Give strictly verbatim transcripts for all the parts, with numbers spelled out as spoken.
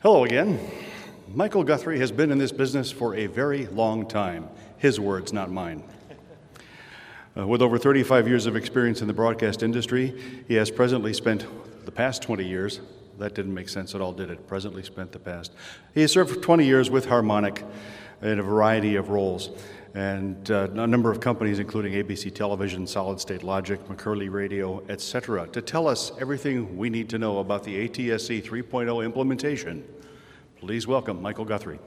Hello again. Michael Guthrie has been in this business for a very long time. His words, not mine. Uh, with over thirty-five years of experience in the broadcast industry, he has presently spent the past twenty years, that didn't make sense at all, did it? Presently spent the past. He has served for twenty years with Harmonic in a variety of roles, and uh, a number of companies, including A B C Television, Solid State Logic, McCurley Radio, et cetera, to tell us everything we need to know about the A T S C three point oh implementation. Please welcome Michael Guthrie.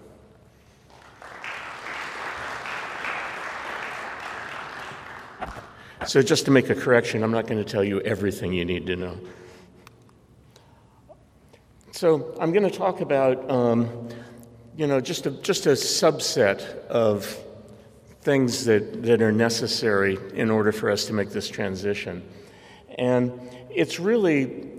So just to make a correction, I'm not going to tell you everything you need to know. So I'm going to talk about, um, you know, just a, just a subset of things that, that are necessary in order for us to make this transition. And it's really,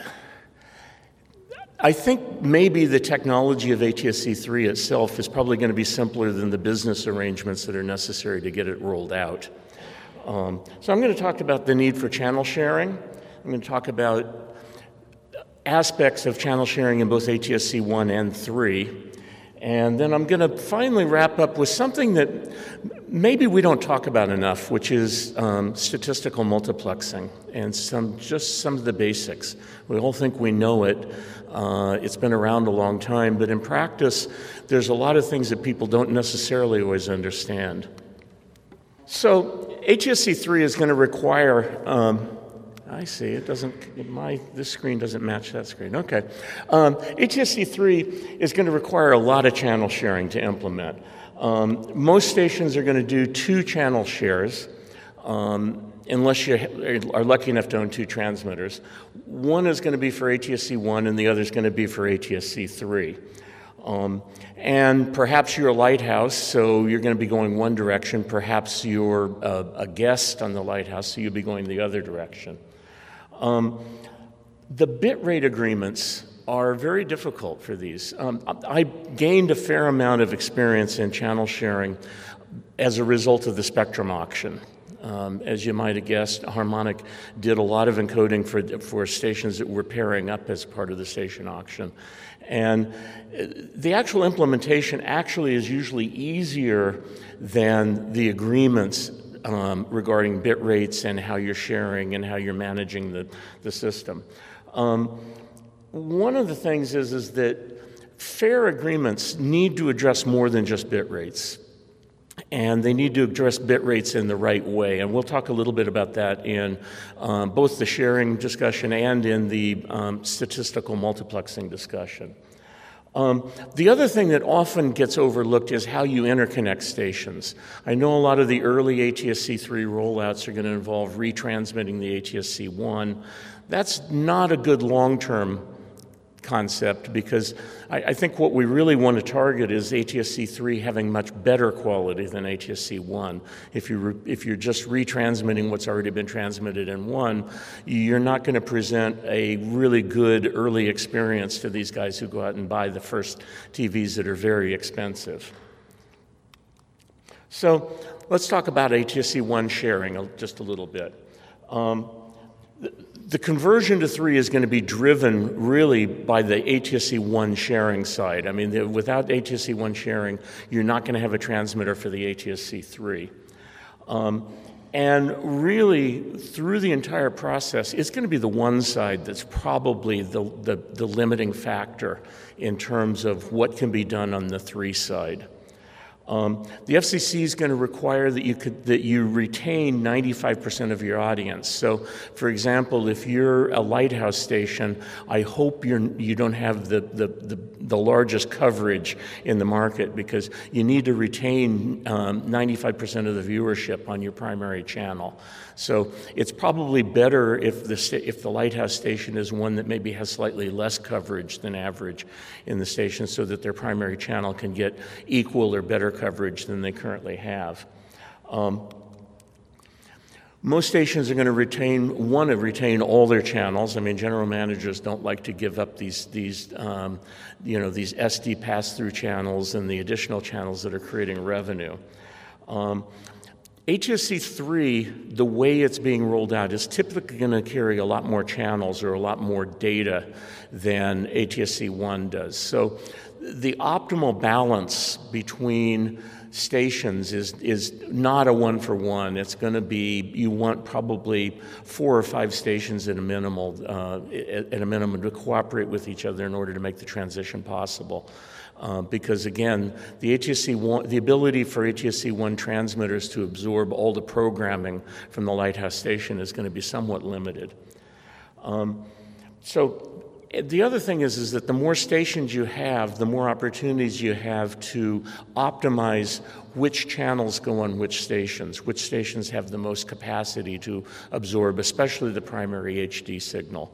I think maybe the technology of A T S C three itself is probably going to be simpler than the business arrangements that are necessary to get it rolled out. Um, so I'm going to talk about the need for channel sharing. I'm going to talk about aspects of channel sharing in both A T S C one and three. And then I'm going to finally wrap up with something that maybe we don't talk about enough, which is um, statistical multiplexing and some just some of the basics. We all think we know it. Uh, it's been around a long time, but in practice, there's a lot of things that people don't necessarily always understand. So A T S C three is going to require, um, I see, it doesn't, my, this screen doesn't match that screen. Okay. Um, A T S C three is going to require a lot of channel sharing to implement. Um, most stations are going to do two channel shares, um, unless you are lucky enough to own two transmitters. One is going to be for A T S C one and the other is going to be for A T S C three. Um, and perhaps you're a lighthouse, so you're going to be going one direction. Perhaps you're a, a guest on the lighthouse, so you'll be going the other direction. Um, the bitrate agreements are very difficult for these. Um, I gained a fair amount of experience in channel sharing as a result of the Spectrum auction. Um, as you might have guessed, Harmonic did a lot of encoding for, for stations that were pairing up as part of the station auction. And the actual implementation actually is usually easier than the agreements um, regarding bit rates and how you're sharing and how you're managing the, the system. Um, one of the things is, is that fair agreements need to address more than just bit rates. And they need to address bit rates in the right way. And we'll talk a little bit about that in um, both the sharing discussion and in the um, statistical multiplexing discussion. Um, the other thing that often gets overlooked is how you interconnect stations. I know a lot of the early A T S C three rollouts are going to involve retransmitting the A T S C one. That's not a good long-term concept because I, I think what we really want to target is A T S C three having much better quality than A T S C one. If, you re, if you're just retransmitting what's already been transmitted in one, you're not going to present a really good early experience to these guys who go out and buy the first T Vs that are very expensive. So let's talk about A T S C one sharing just a little bit. Um, the, The conversion to three is going to be driven really by the A T S C one sharing side. I mean, the, without A T S C one sharing, you're not going to have a transmitter for the A T S C three. Um, and really, through the entire process, it's going to be the one side that's probably the, the, the limiting factor in terms of what can be done on the three side. Um, the F C C is going to require that you could, that you retain ninety-five percent of your audience. So, for example, if you're a lighthouse station, I hope you're, you don't have the, the, the, the largest coverage in the market because you need to retain um, ninety-five percent of the viewership on your primary channel. So it's probably better if the, if the lighthouse station is one that maybe has slightly less coverage than average in the station so that their primary channel can get equal or better coverage than they currently have. Um, most stations are going to retain, want to retain all their channels. I mean, general managers don't like to give up these, these um, you know, these S D pass-through channels and the additional channels that are creating revenue. Um, A T S C three, the way it's being rolled out, is typically going to carry a lot more channels or a lot more data than A T S C one does. So the optimal balance between stations is, is not a one for one. It's going to be, you want probably four or five stations at a minimal, uh, at, at a minimum to cooperate with each other in order to make the transition possible. Uh, because again, the A T S C one, the ability for A T S C one transmitters to absorb all the programming from the Lighthouse station is going to be somewhat limited. Um, so the other thing is, is that the more stations you have, the more opportunities you have to optimize which channels go on which stations, which stations have the most capacity to absorb, especially the primary H D signal.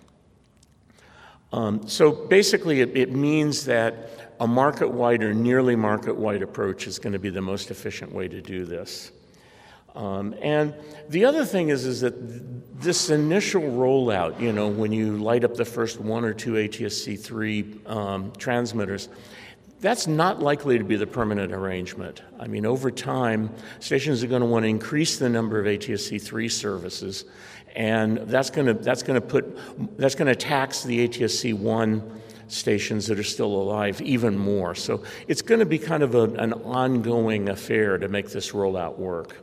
Um, so basically, it, it means that a market-wide or nearly market-wide approach is going to be the most efficient way to do this. Um, and the other thing is, is that this initial rollout, you know, when you light up the first one or two A T S C three um, transmitters, that's not likely to be the permanent arrangement. I mean, over time, stations are going to want to increase the number of A T S C three services, and that's going to that's going to put that's going to tax the A T S C one stations that are still alive even more. So it's going to be kind of a, an ongoing affair to make this rollout work.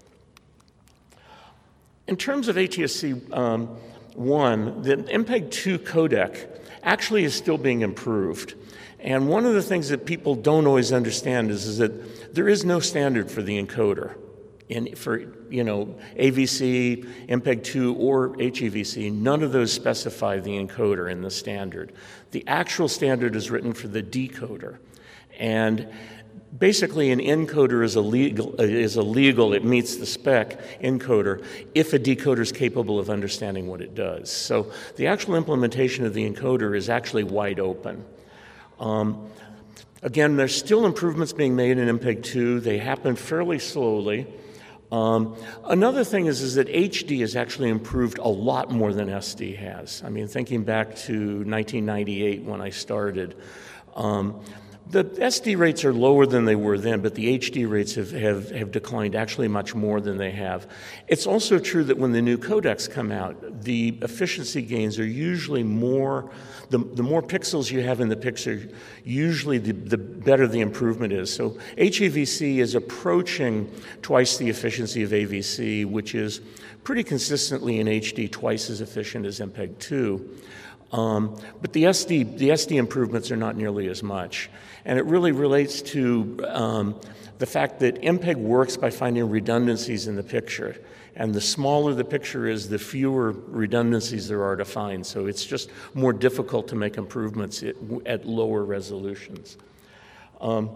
In terms of A T S C one, um, the M P E G two codec actually is still being improved. And one of the things that people don't always understand is, is that there is no standard for the encoder. In, for, you know, A V C, M P E G two, or H E V C, none of those specify the encoder in the standard. The actual standard is written for the decoder. And basically, an encoder is a legal, is a legal, it meets the spec encoder if a decoder is capable of understanding what it does. So the actual implementation of the encoder is actually wide open. Um, again, there's still improvements being made in M P E G two. They happen fairly slowly. Um, another thing is, is that H D has actually improved a lot more than S D has. I mean, thinking back to nineteen ninety-eight when I started, um, the S D rates are lower than they were then, but the H D rates have, have, have declined actually much more than they have. It's also true that when the new codecs come out, the efficiency gains are usually more, the, the more pixels you have in the picture, usually the, the better the improvement is. So H E V C is approaching twice the efficiency of A V C, which is pretty consistently in H D twice as efficient as M P E G two. Um, but the S D, the S D improvements are not nearly as much. And it really relates to um, the fact that M P E G works by finding redundancies in the picture. And the smaller the picture is, the fewer redundancies there are to find. So it's just more difficult to make improvements at, at lower resolutions. Um,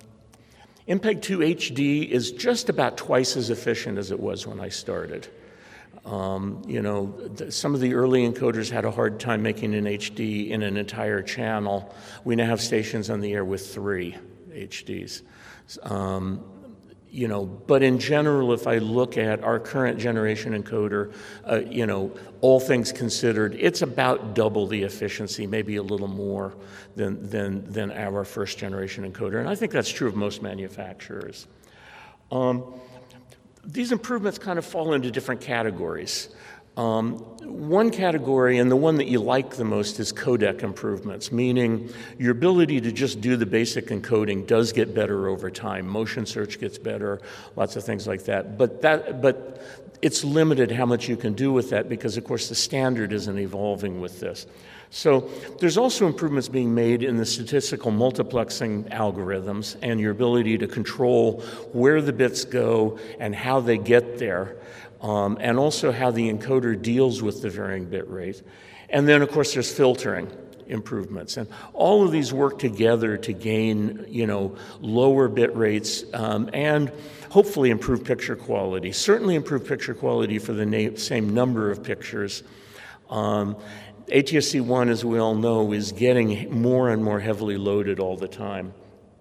M P E G two H D is just about twice as efficient as it was when I started. Um, you know, th some of the early encoders had a hard time making an H D in an entire channel. We now have stations on the air with three H Ds. Um, you know, but in general, if I look at our current generation encoder, uh, you know, all things considered, it's about double the efficiency, maybe a little more than, than, than our first generation encoder. And I think that's true of most manufacturers. Um, These improvements kind of fall into different categories. Um, one category, and the one that you like the most, is codec improvements, meaning your ability to just do the basic encoding does get better over time. Motion search gets better, lots of things like that. But that, but it's limited how much you can do with that because, of course, the standard isn't evolving with this. So there's also improvements being made in the statistical multiplexing algorithms and your ability to control where the bits go and how they get there, um, and also how the encoder deals with the varying bit rate. And then, of course, there's filtering improvements. And all of these work together to gain, you know, lower bit rates um, and hopefully improve picture quality. Certainly improve picture quality for the na- same number of pictures. Um, A T S C one, as we all know, is getting more and more heavily loaded all the time.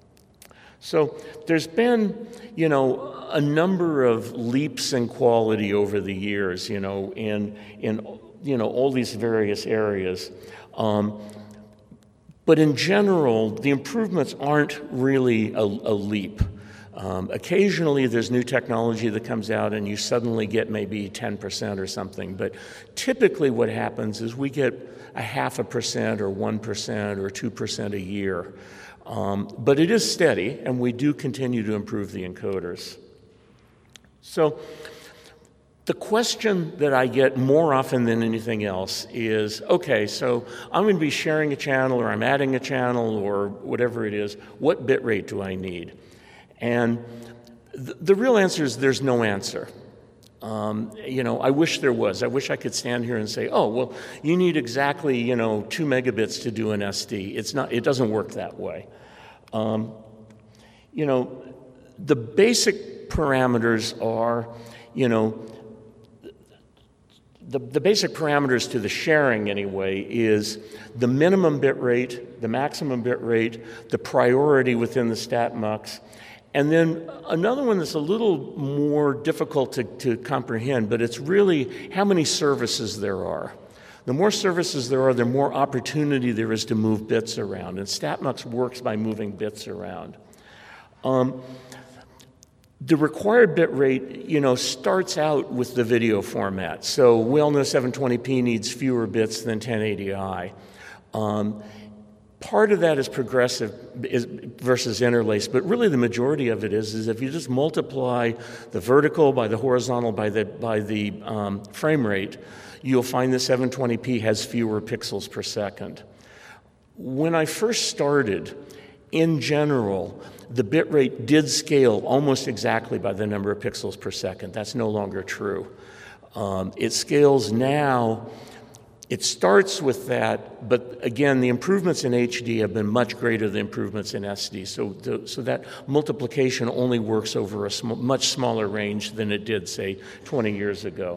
So there's been, you know, a number of leaps in quality over the years, you know, in, in you know, all these various areas. Um, but in general, the improvements aren't really a, a leap. Um, occasionally, there's new technology that comes out and you suddenly get maybe ten percent or something. But typically what happens is we get a half a percent or one percent or two percent a year. Um, but it is steady, and we do continue to improve the encoders. So the question that I get more often than anything else is, okay, so I'm going to be sharing a channel, or I'm adding a channel, or whatever it is. What bit rate do I need? And th the real answer is there's no answer. Um, you know, I wish there was. I wish I could stand here and say, oh, well, you need exactly, you know, two megabits to do an S D. It's not, it doesn't work that way. Um, you know, the basic parameters are, you know, the, the basic parameters to the sharing anyway is the minimum bit rate, the maximum bit rate, the priority within the stat mux. And then another one that's a little more difficult to, to comprehend, but it's really how many services there are. The more services there are, the more opportunity there is to move bits around. And StatMux works by moving bits around. Um, the required bit rate, you know, starts out with the video format. So we all know seven twenty p needs fewer bits than ten eighty i. Um, Part of that is progressive is versus interlace, but really the majority of it is, is if you just multiply the vertical by the horizontal by the, by the um, frame rate, you'll find that seven twenty p has fewer pixels per second. When I first started, in general, the bit rate did scale almost exactly by the number of pixels per second. That's no longer true. Um, it scales now. It starts with that, but again, the improvements in H D have been much greater than improvements in S D. So, the, so that multiplication only works over a sm much smaller range than it did, say, twenty years ago.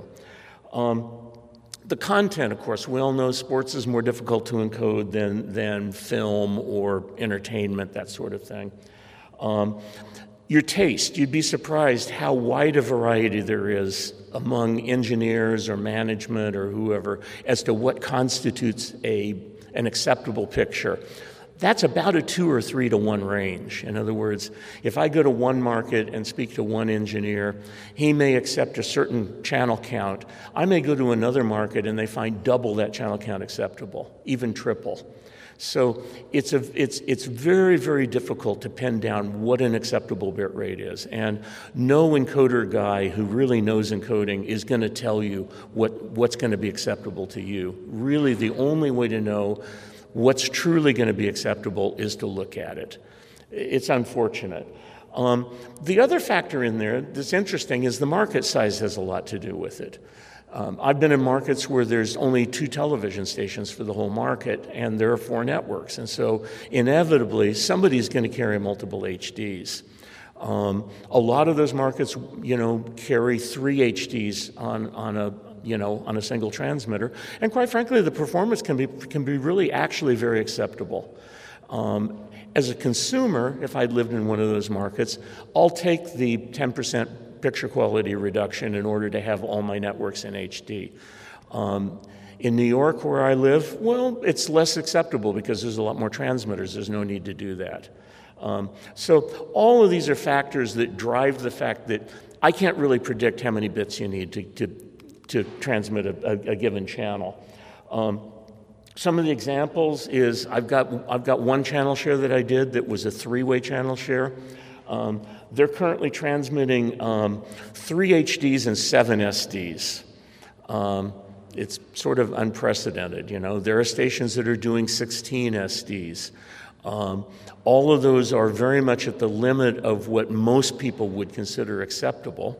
Um, the content, of course, we all know sports is more difficult to encode than, than film or entertainment, that sort of thing. Um, Your taste, you'd be surprised how wide a variety there is among engineers or management or whoever as to what constitutes a, an acceptable picture. That's about a two or three to one range. In other words, if I go to one market and speak to one engineer, he may accept a certain channel count. I may go to another market and they find double that channel count acceptable, even triple. So it's, a, it's, it's very, very difficult to pin down what an acceptable bit rate is. And no encoder guy who really knows encoding is going to tell you what, what's going to be acceptable to you. Really, the only way to know what's truly going to be acceptable is to look at it. It's unfortunate. Um, the other factor in there that's interesting is the market size has a lot to do with it. Um, I've been in markets where there's only two television stations for the whole market, and there are four networks. And so inevitably, somebody's going to carry multiple H Ds. Um, a lot of those markets, you know, carry three H Ds on, on a, you know, on a single transmitter. And quite frankly, the performance can be, can be really actually very acceptable. Um, as a consumer, if I'd lived in one of those markets, I'll take the ten percent picture quality reduction in order to have all my networks in H D. Um, in New York, where I live, well, it's less acceptable because there's a lot more transmitters. There's no need to do that. Um, so all of these are factors that drive the fact that I can't really predict how many bits you need to, to, to transmit a, a, a given channel. Um, some of the examples is I've got, I've got one channel share that I did that was a three-way channel share. Um, they're currently transmitting um, three H Ds and seven S Ds. Um, it's sort of unprecedented, you know. There are stations that are doing sixteen S Ds. Um, all of those are very much at the limit of what most people would consider acceptable,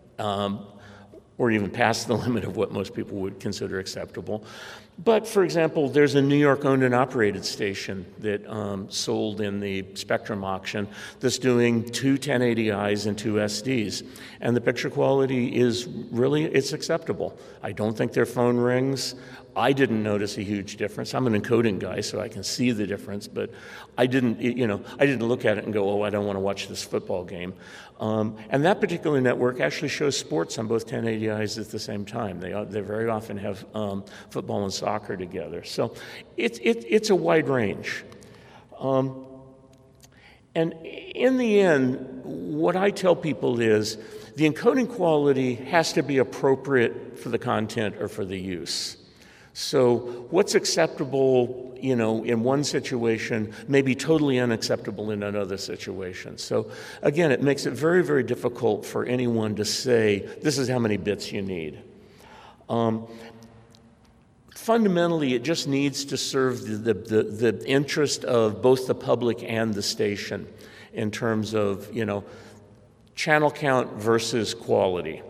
um, or even past the limit of what most people would consider acceptable. But, for example, there's a New York owned and operated station that um, sold in the Spectrum auction that's doing two ten eighty i's and two S Ds. And the picture quality is really, it's acceptable. I don't think their phone rings. I didn't notice a huge difference. I'm an encoding guy, so I can see the difference, but I didn't, you know, I didn't look at it and go, oh, I don't want to watch this football game. Um, and that particular network actually shows sports on both ten eighty i's at the same time. They, they very often have um, football and soccer together. So it, it, it's a wide range. Um, and in the end, what I tell people is the encoding quality has to be appropriate for the content or for the use. So what's acceptable, you know, in one situation may be totally unacceptable in another situation. So again, it makes it very, very difficult for anyone to say, this is how many bits you need. Um, fundamentally, it just needs to serve the, the, the interest of both the public and the station in terms of, you know, channel count versus quality.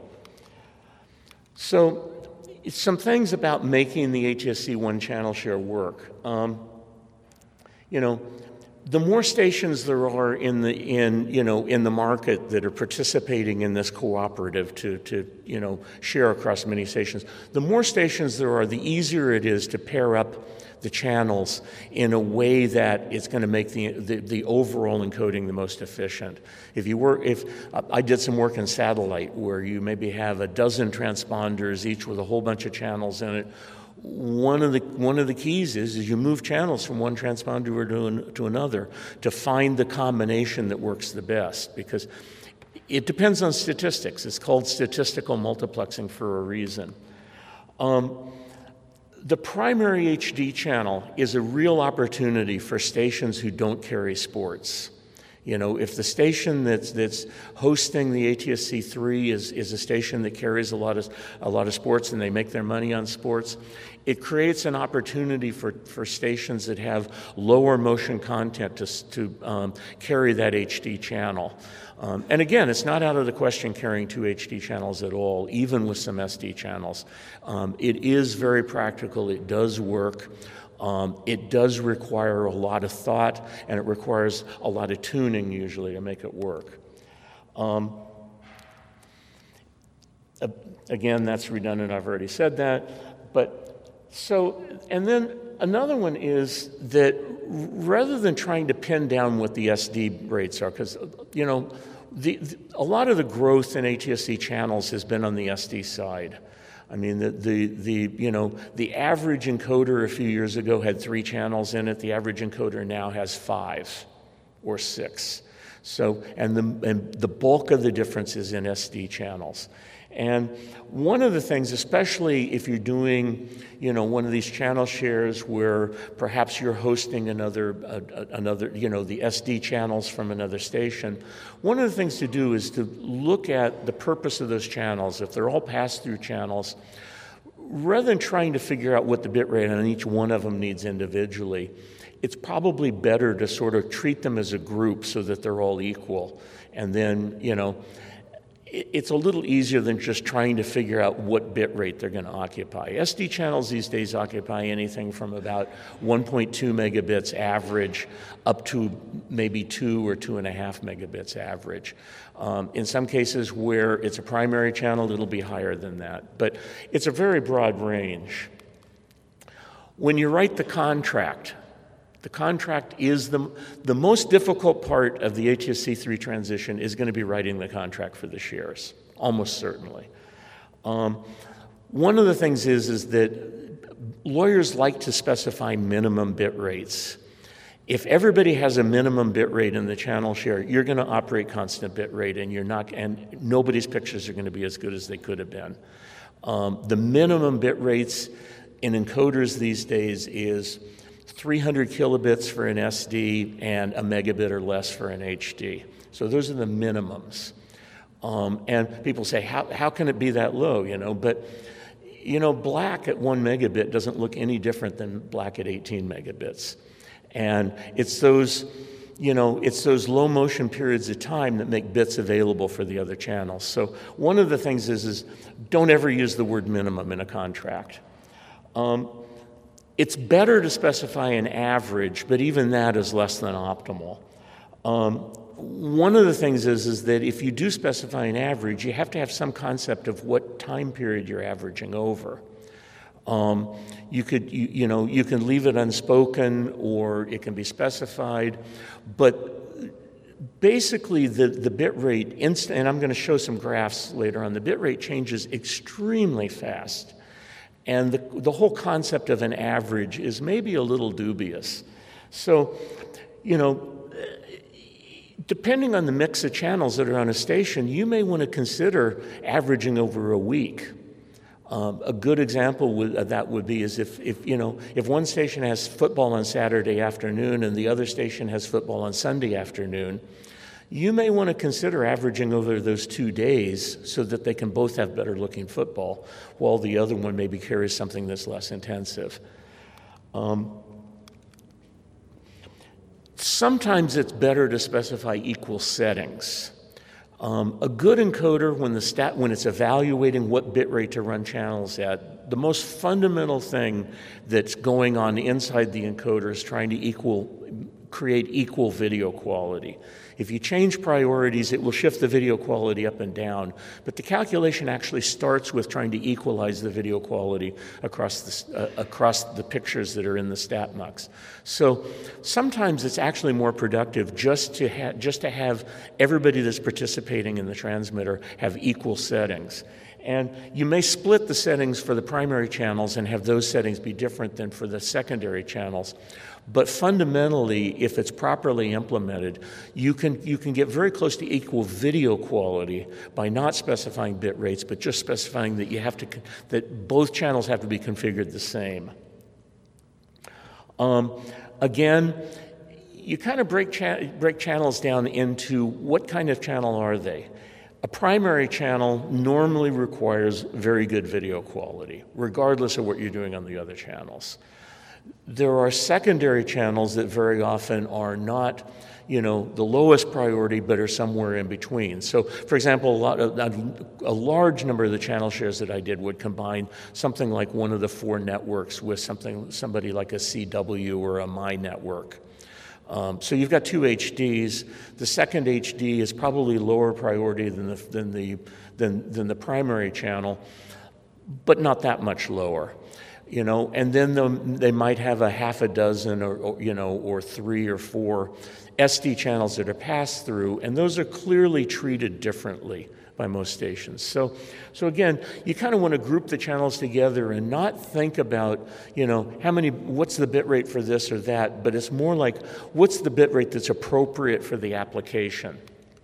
So some things about making the A T S C one channel share work. Um, you know, the more stations there are in the in you know in the market that are participating in this cooperative to to you know share across many stations, the more stations there are, the easier it is to pair up the channels in a way that it's going to make the, the the overall encoding the most efficient. If you work, if uh, I did some work in satellite where you maybe have a dozen transponders, each with a whole bunch of channels in it. One of the one of the keys is is you move channels from one transponder to an, to another to find the combination that works the best, because it depends on statistics. It's called statistical multiplexing for a reason. Um, The primary H D channel is a real opportunity for stations who don't carry sports. You know, if the station that's that's hosting the A T S C three is is a station that carries a lot of a lot of sports and they make their money on sports, it creates an opportunity for for stations that have lower motion content to to um, carry that H D channel. Um, and again, it's not out of the question carrying two H D channels at all, even with some S D channels. Um, it is very practical. It does work. Um, it does require a lot of thought, and it requires a lot of tuning usually to make it work. Um, again, that's redundant. I've already said that. But so, and then another one is that rather than trying to pin down what the S D rates are, because, you know, the, the, a lot of the growth in A T S C channels has been on the S D side. I mean, the, the, the, you know, the average encoder a few years ago had three channels in it. The average encoder now has five or six. So, and the, and the bulk of the difference is in S D channels. And one of the things, especially if you're doing, you know, one of these channel shares where perhaps you're hosting another, uh, another, you know, the S D channels from another station, one of the things to do is to look at the purpose of those channels. If they're all pass-through channels, rather than trying to figure out what the bit rate on each one of them needs individually, it's probably better to sort of treat them as a group so that they're all equal. And then, you know, it's a little easier than just trying to figure out what bit rate they're going to occupy. S D channels these days occupy anything from about one point two megabits average up to maybe two or two and a half megabits average. Um, in some cases where it's a primary channel, it'll be higher than that. But it's a very broad range. When you write the contract, the contract is the, the most difficult part of the A T S C three transition is going to be writing the contract for the shares, almost certainly. Um, one of the things is, is that lawyers like to specify minimum bit rates. If everybody has a minimum bit rate in the channel share, you're going to operate constant bit rate, and you're not, and nobody's pictures are going to be as good as they could have been. Um, the minimum bit rates in encoders these days is three hundred kilobits for an S D and a megabit or less for an H D. So those are the minimums. Um, and people say, how, how can it be that low, you know? But, you know, black at one megabit doesn't look any different than black at eighteen megabits. And it's those, you know, it's those low motion periods of time that make bits available for the other channels. So one of the things is, is don't ever use the word minimum in a contract. Um, It's better to specify an average, but even that is less than optimal. Um, one of the things is, is that if you do specify an average, you have to have some concept of what time period you're averaging over. Um, you could, you, you know, you can leave it unspoken or it can be specified, but basically the, the bit rate, inst- and I'm going to show some graphs later on, the bit rate changes extremely fast. And the, the whole concept of an average is maybe a little dubious. So, you know, Depending on the mix of channels that are on a station, you may want to consider averaging over a week. Um, a good example would, of that would be is if, if, you know, if one station has football on Saturday afternoon and the other station has football on Sunday afternoon, you may want to consider averaging over those two days so that they can both have better looking football, while the other one maybe carries something that's less intensive. Um, sometimes it's better to specify equal settings. Um, a good encoder, when, the stat, when it's evaluating what bit rate to run channels at, the most fundamental thing that's going on inside the encoder is trying to equal, create equal video quality. If you change priorities, it will shift the video quality up and down, but the calculation actually starts with trying to equalize the video quality across the, uh, across the pictures that are in the StatMux. So sometimes it's actually more productive just to, ha just to have everybody that's participating in the transmitter have equal settings. And you may split the settings for the primary channels and have those settings be different than for the secondary channels. But fundamentally, if it's properly implemented, you can, you can get very close to equal video quality by not specifying bit rates, but just specifying that you have to, that both channels have to be configured the same. Um, again, you kind of break, cha break channels down into what kind of channel are they. A primary channel normally requires very good video quality, regardless of what you're doing on the other channels. There are secondary channels that very often are not, you know, the lowest priority, but are somewhere in between. So, for example, a, lot of, a large number of the channel shares that I did would combine something like one of the four networks with something, somebody like a C W or a My Network. Um, so you've got two H Ds. The second H D is probably lower priority than the, than the, than, than the primary channel, but not that much lower. You know, and then the, they might have a half a dozen or, or, you know, or three or four S D channels that are passed through, and those are clearly treated differently by most stations. So, so again, you kind of want to group the channels together and not think about, you know, how many, what's the bit rate for this or that, but it's more like, what's the bit rate that's appropriate for the application?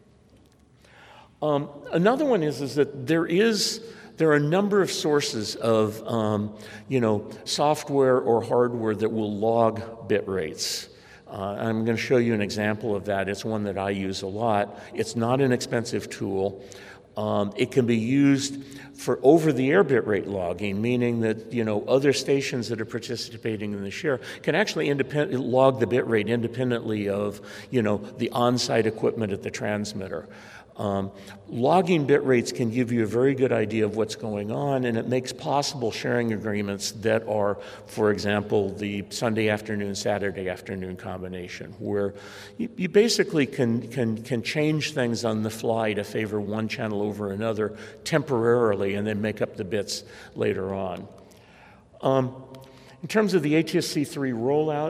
Um, another one is, is that there is, There are a number of sources of, um, you know, software or hardware that will log bit rates. Uh, I'm going to show you an example of that. It's one that I use a lot. It's not an expensive tool. Um, it can be used for over-the-air bit rate logging, meaning that, you know, other stations that are participating in the share can actually independent, log the bit rate independently of, you know, the on-site equipment at the transmitter. Um, logging bit rates can give you a very good idea of what's going on, and it makes possible sharing agreements that are, for example, the Sunday afternoon, Saturday afternoon combination, where you, you basically can, can, can change things on the fly to favor one channel over another temporarily and then make up the bits later on. Um, in terms of the A T S C three rollout,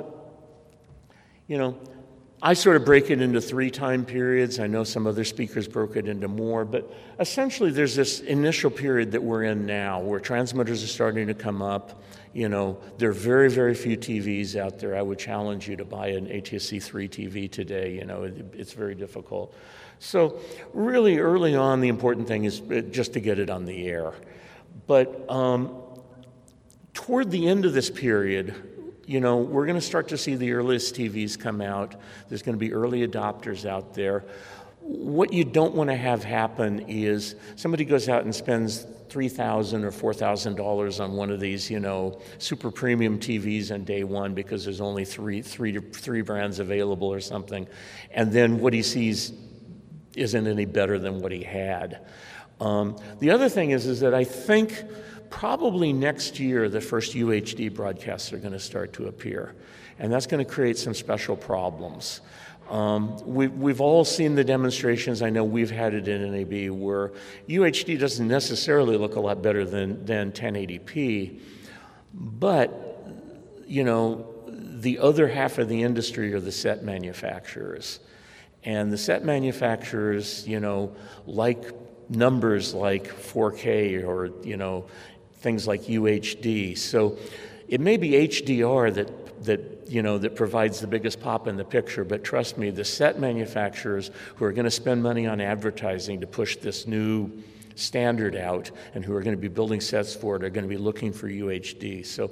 you know, I sort of break it into three time periods. I know some other speakers broke it into more, but essentially there's this initial period that we're in now where transmitters are starting to come up. You know, there are very, very few T Vs out there. I would challenge you to buy an A T S C three T V today. You know, it, it's very difficult. So really early on, the important thing is just to get it on the air. But um, toward the end of this period, you know, we're going to start to see the earliest T Vs come out. There's going to be early adopters out there. What you don't want to have happen is somebody goes out and spends three thousand dollars or four thousand dollars on one of these, you know, super premium T Vs on day one because there's only three, three, three brands available or something, and then what he sees isn't any better than what he had. Um, the other thing is, is that I think probably next year, the first U H D broadcasts are going to start to appear, and that's going to create some special problems. Um, we, we've all seen the demonstrations. I know we've had it in N A B where U H D doesn't necessarily look a lot better than, than ten eighty p, but, you know, the other half of the industry are the set manufacturers. And the set manufacturers, you know, like numbers like four K or, you know, things like U H D. So it may be H D R that, that you know, that provides the biggest pop in the picture. But trust me, the set manufacturers who are going to spend money on advertising to push this new standard out and who are going to be building sets for it are going to be looking for U H D. So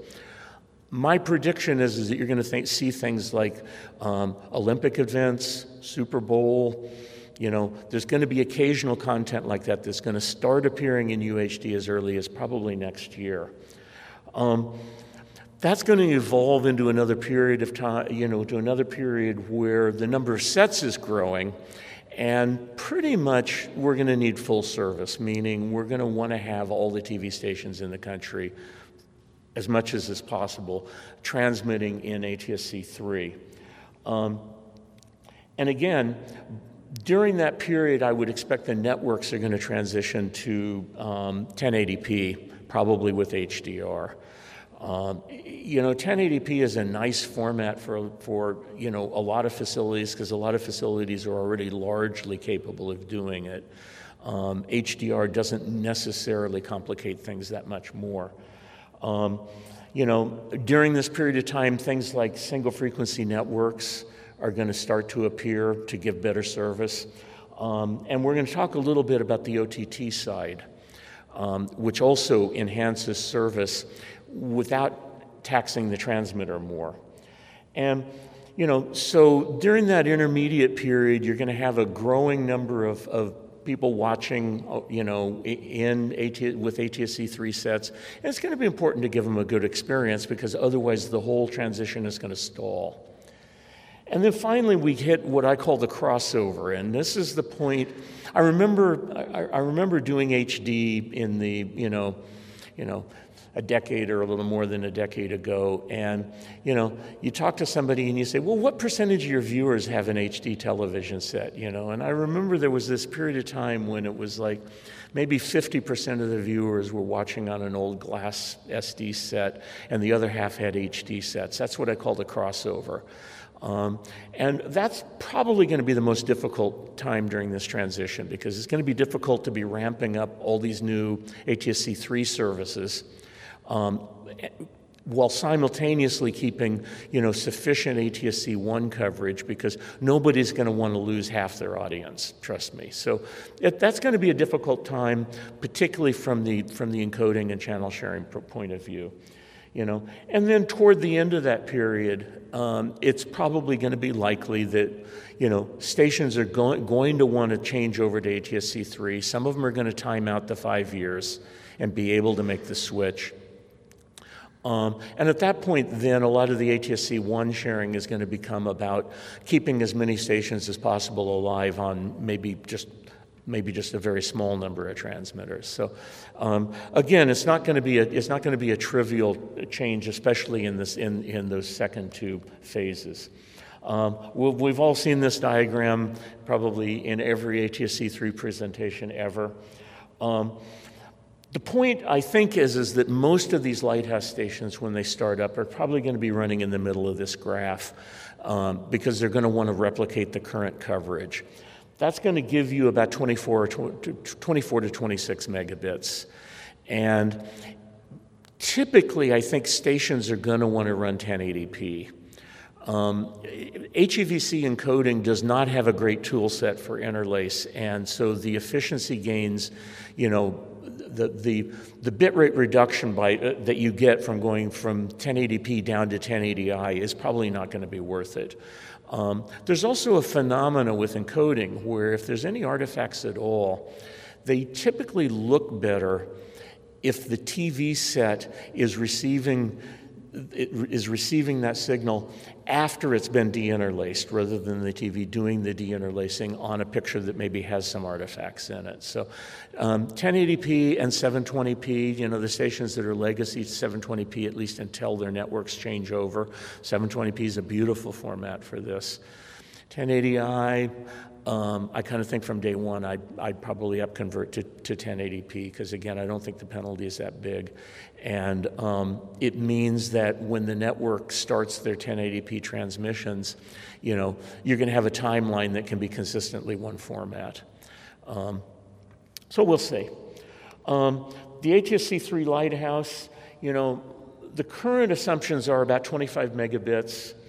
my prediction is, is that you're going to think, see things like um, Olympic events, Super Bowl. You know, there's going to be occasional content like that that's going to start appearing in U H D as early as probably next year. Um, that's going to evolve into another period of time, you know, to another period where the number of sets is growing, and pretty much we're going to need full service, meaning we're going to want to have all the T V stations in the country, as much as is possible, transmitting in A T S C three. Um, and again, during that period, I would expect the networks are going to transition to um, ten eighty p, probably with H D R. Um, you know, ten eighty p is a nice format for, for you know, a lot of facilities, because a lot of facilities are already largely capable of doing it. Um, H D R doesn't necessarily complicate things that much more. Um, you know, during this period of time, things like single frequency networks are going to start to appear to give better service. Um, and we're going to talk a little bit about the O T T side, um, which also enhances service without taxing the transmitter more. And, you know, so during that intermediate period, you're going to have a growing number of, of people watching, you know, in AT, with A T S C three sets. And it's going to be important to give them a good experience, because otherwise the whole transition is going to stall. And then finally, we hit what I call the crossover, and this is the point. I remember, I, I remember doing H D in the, you know, you know, a decade or a little more than a decade ago, and you know, you talk to somebody and you say, "Well, what percentage of your viewers have an H D television set?" You know, and I remember there was this period of time when it was like maybe fifty percent of the viewers were watching on an old glass S D set, and the other half had H D sets. That's what I call the crossover. Um, and that's probably going to be the most difficult time during this transition, because it's going to be difficult to be ramping up all these new A T S C three services um, while simultaneously keeping, you know, sufficient A T S C one coverage, because nobody's going to want to lose half their audience, trust me. So it, that's going to be a difficult time, particularly from the, from the encoding and channel sharing point of view. You know, and then toward the end of that period, um, it's probably going to be likely that, you know, stations are going going to want to change over to A T S C three. Some of them are going to time out the five years and be able to make the switch. Um, and at that point, then a lot of the A T S C one sharing is going to become about keeping as many stations as possible alive on maybe just maybe just a very small number of transmitters. So um, again, it's not going to be a it's not going to be a trivial change, especially in this in in those second two phases. Um, we've all seen this diagram probably in every A T S C three presentation ever. Um, the point, I think, is, is that most of these lighthouse stations, when they start up, are probably going to be running in the middle of this graph um, because they're going to want to replicate the current coverage. That's going to give you about twenty-four to twenty-six megabits. And typically, I think stations are going to want to run ten eighty p. Um, H E V C encoding does not have a great tool set for interlace, and so the efficiency gains, you know, the the, the bit rate reduction by, uh, that you get from going from ten eighty p down to ten eighty i is probably not going to be worth it. Um, there's also a phenomena with encoding where if there's any artifacts at all, they typically look better if the T V set is receiving it is receiving that signal after it's been deinterlaced, rather than the T V doing the deinterlacing on a picture that maybe has some artifacts in it. So um, ten eighty p and seven twenty p, you know, the stations that are legacy seven twenty p, at least until their networks change over. seven twenty p is a beautiful format for this. ten eighty i, Um, I kind of think from day one I'd, I'd probably up convert to, to ten eighty p, because again, I don't think the penalty is that big. And um, it means that when the network starts their ten eighty p transmissions, you know, you're going to have a timeline that can be consistently one format. Um, so we'll see. Um, the A T S C three Lighthouse, you know, the current assumptions are about twenty-five megabits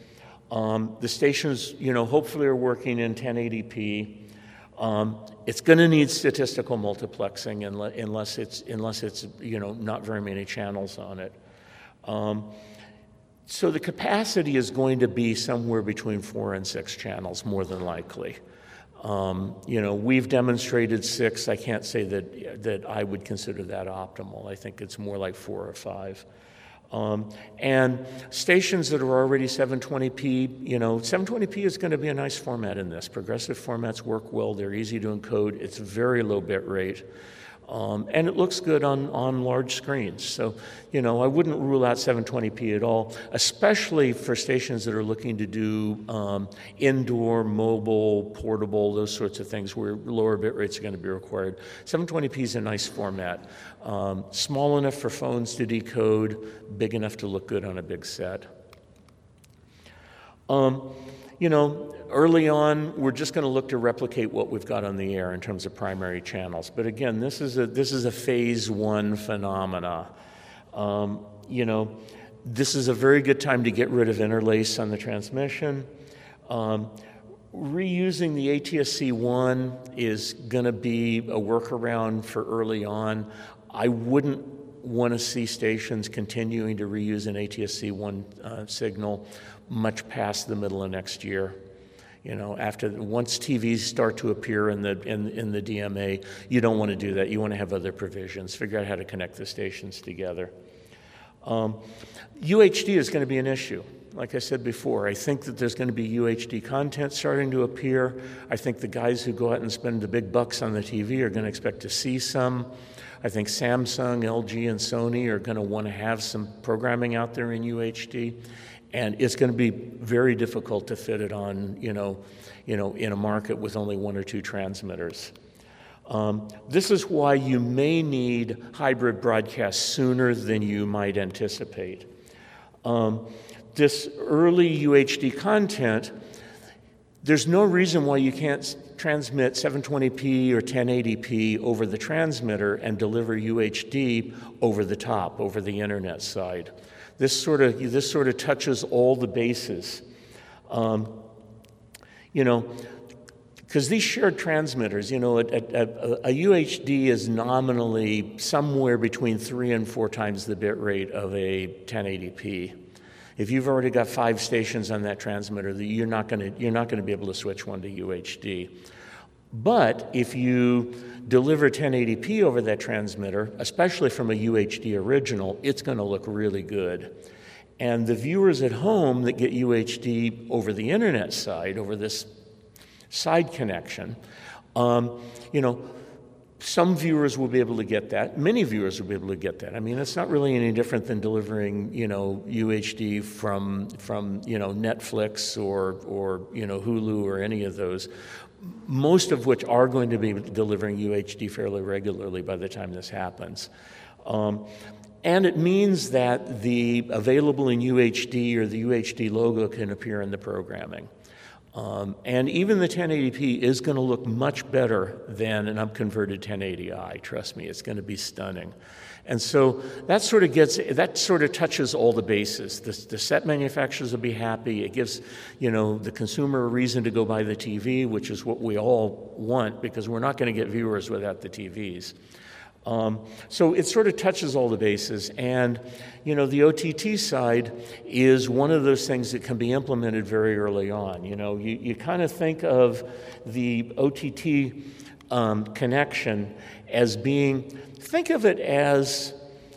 Um, the stations, you know, hopefully are working in ten eighty p. Um, it's going to need statistical multiplexing unless, unless it's unless it's you know not very many channels on it. Um, so the capacity is going to be somewhere between four and six channels, more than likely. Um, you know, we've demonstrated six. I can't say that that I would consider that optimal. I think it's more like four or five. Um, and stations that are already seven twenty p, you know, seven twenty p is going to be a nice format in this. Progressive formats work well. They're easy to encode. It's very low bit rate. Um, and it looks good on, on large screens. So, you know, I wouldn't rule out seven twenty p at all, especially for stations that are looking to do um, indoor, mobile, portable, those sorts of things where lower bit rates are going to be required. seven twenty p is a nice format. Um, small enough for phones to decode, big enough to look good on a big set. Um, you know, early on, we're just going to look to replicate what we've got on the air in terms of primary channels. But again, this is a this is a phase one phenomena. Um, you know, this is a very good time to get rid of interlace on the transmission. Um, reusing the A T S C one is going to be a workaround for early on. I wouldn't want to see stations continuing to reuse an A T S C one uh, signal much past the middle of next year. You know, after once T Vs start to appear in the in, in the D M A, you don't want to do that. You want to have other provisions. Figure out how to connect the stations together. Um, U H D is going to be an issue. Like I said before, I think that there's going to be U H D content starting to appear. I think the guys who go out and spend the big bucks on the T V are going to expect to see some. I think Samsung, L G, and Sony are going to want to have some programming out there in U H D. And it's going to be very difficult to fit it on, you know, you know, in a market with only one or two transmitters. Um, this is why you may need hybrid broadcast sooner than you might anticipate. Um, this early U H D content, there's no reason why you can't transmit seven twenty p or ten eighty p over the transmitter and deliver U H D over the top, over the internet side. This sort of this sort of touches all the bases, um, you know, because these shared transmitters, you know, a, a, a U H D is nominally somewhere between three and four times the bit rate of a ten eighty p. If you've already got five stations on that transmitter, you're not going to you're not going to be able to switch one to U H D. But if you deliver ten eighty p over that transmitter, especially from a U H D original, it's going to look really good. And the viewers at home that get U H D over the internet side, over this side connection, um, you know, some viewers will be able to get that. Many viewers will be able to get that. I mean, it's not really any different than delivering, you know, U H D from from you know Netflix or or you know Hulu or any of those. Most of which are going to be delivering U H D fairly regularly by the time this happens. Um, and it means that the available in U H D or the U H D logo can appear in the programming. Um, and even the ten eighty p is going to look much better than an upconverted ten eighty i. Trust me, it's going to be stunning. And so that sort of gets, that sort of touches all the bases. The, the set manufacturers will be happy. It gives, you know, the consumer a reason to go buy the T V, which is what we all want because we're not going to get viewers without the T Vs. Um, so it sort of touches all the bases. And, you know, the O T T side is one of those things that can be implemented very early on. You know, you, you kind of think of the O T T um, connection as being, think of it as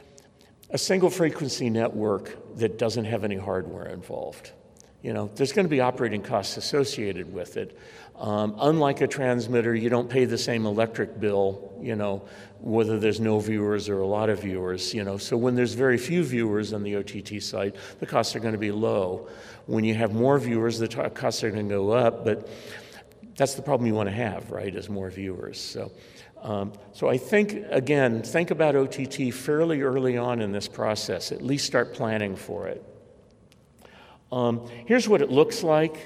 a single frequency network that doesn't have any hardware involved. You know, there's going to be operating costs associated with it. Um, unlike a transmitter, you don't pay the same electric bill, you know, whether there's no viewers or a lot of viewers, you know. So when there's very few viewers on the O T T side, the costs are going to be low. When you have more viewers, the t- costs are going to go up, but that's the problem you want to have, right, is more viewers. So, um, so I think, again, think about O T T fairly early on in this process. At least start planning for it. Um, here's what it looks like.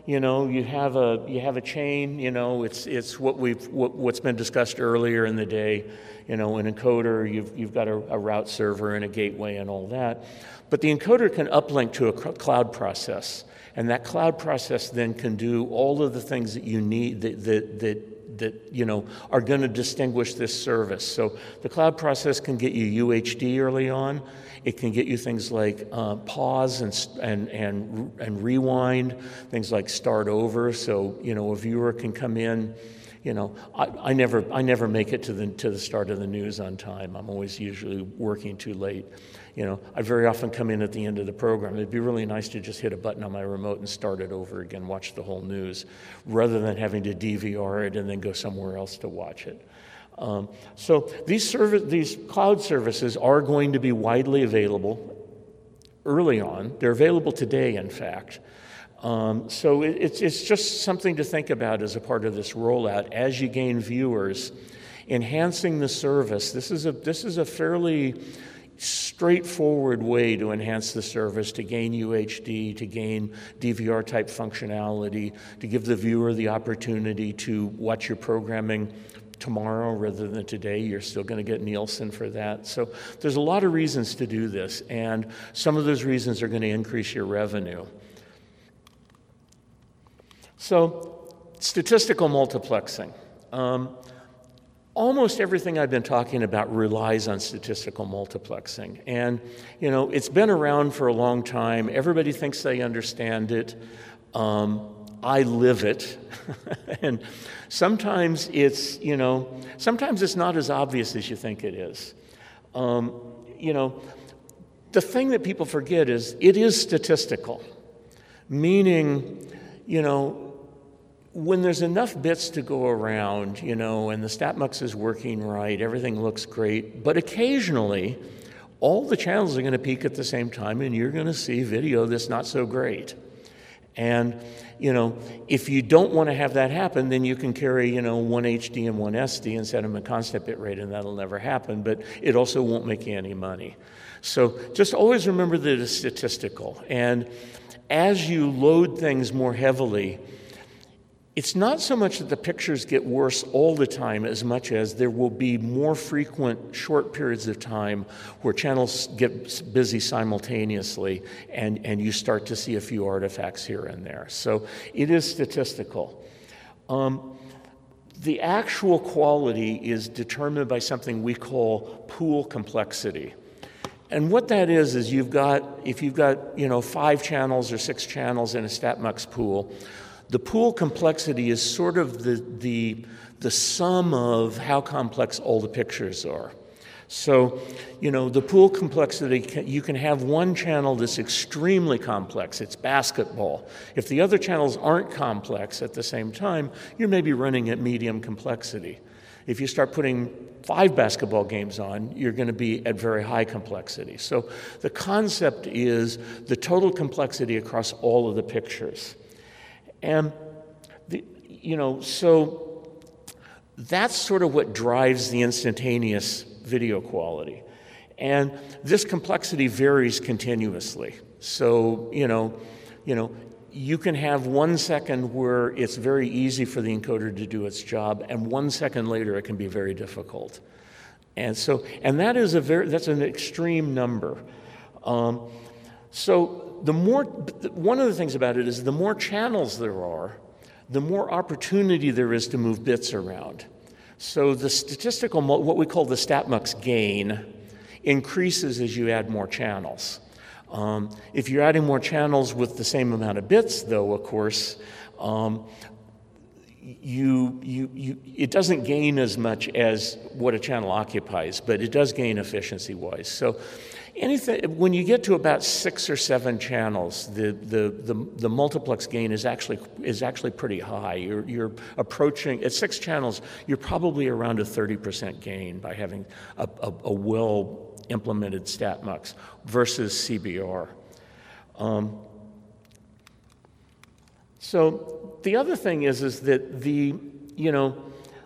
you know, you have a you have a chain. You know, it's it's what we've what, what's been discussed earlier in the day. You know, an encoder, you've you've got a, a route server and a gateway and all that, but the encoder can uplink to a cloud process, and that cloud process then can do all of the things that you need that that that, that you know are going to distinguish this service. So the cloud process can get you U H D early on. It can get you things like uh, pause and, and and and rewind, things like start over. So you know a viewer can come in. You know, I, I never I never make it to the to the start of the news on time. I'm always usually working too late. You know, I very often come in at the end of the program. It'd be really nice to just hit a button on my remote and start it over again, watch the whole news, rather than having to D V R it and then go somewhere else to watch it. Um, so these service, these cloud services are going to be widely available early on. They're available today, in fact. Um, so it, it's, it's just something to think about as a part of this rollout. As you gain viewers, enhancing the service. This is a this is a fairly straightforward way to enhance the service, to gain U H D, to gain D V R-type functionality, to give the viewer the opportunity to watch your programming tomorrow rather than today. You're still going to get Nielsen for that. So there's a lot of reasons to do this, and some of those reasons are going to increase your revenue. So statistical multiplexing. Um, almost everything I've been talking about relies on statistical multiplexing. And, you know, it's been around for a long time. Everybody thinks they understand it. Um, I live it. And sometimes it's, you know, sometimes it's not as obvious as you think it is. Um, you know, the thing that people forget is it is statistical, meaning, you know, when there's enough bits to go around, you know, and the StatMux is working right, everything looks great, but occasionally all the channels are going to peak at the same time and you're going to see video that's not so great. And, you know, if you don't want to have that happen, then you can carry, you know, one H D and one S D and set them at constant bit rate, and that'll never happen, but it also won't make you any money. So just always remember that it's statistical. And as you load things more heavily, it's not so much that the pictures get worse all the time as much as there will be more frequent short periods of time where channels get busy simultaneously and, and you start to see a few artifacts here and there. So it is statistical. Um, the actual quality is determined by something we call pool complexity. And what that is, is you've got, if you've got, you know, five channels or six channels in a StatMux pool, the pool complexity is sort of the, the, the sum of how complex all the pictures are. So, you know, the pool complexity, can, you can have one channel that's extremely complex, it's basketball. If the other channels aren't complex at the same time, you're maybe running at medium complexity. If you start putting five basketball games on, you're going to be at very high complexity. So the concept is the total complexity across all of the pictures. And, the, you know, so that's sort of what drives the instantaneous video quality. And this complexity varies continuously. So, you know, you know, you can have one second where it's very easy for the encoder to do its job, and one second later it can be very difficult. And so, and that is a very, that's an extreme number. Um, so the more, one of the things about it is the more channels there are, the more opportunity there is to move bits around. So the statistical, what we call the StatMux gain, increases as you add more channels. Um, if you're adding more channels with the same amount of bits, though, of course, um, you, you, you, it doesn't gain as much as what a channel occupies, but it does gain efficiency-wise. So anything, when you get to about six or seven channels, the, the, the, the multiplex gain is actually, is actually pretty high. You're, you're approaching, at six channels, you're probably around a thirty percent gain by having a, a, a well-implemented StatMux versus C B R. Um, so the other thing is, is that the, you know,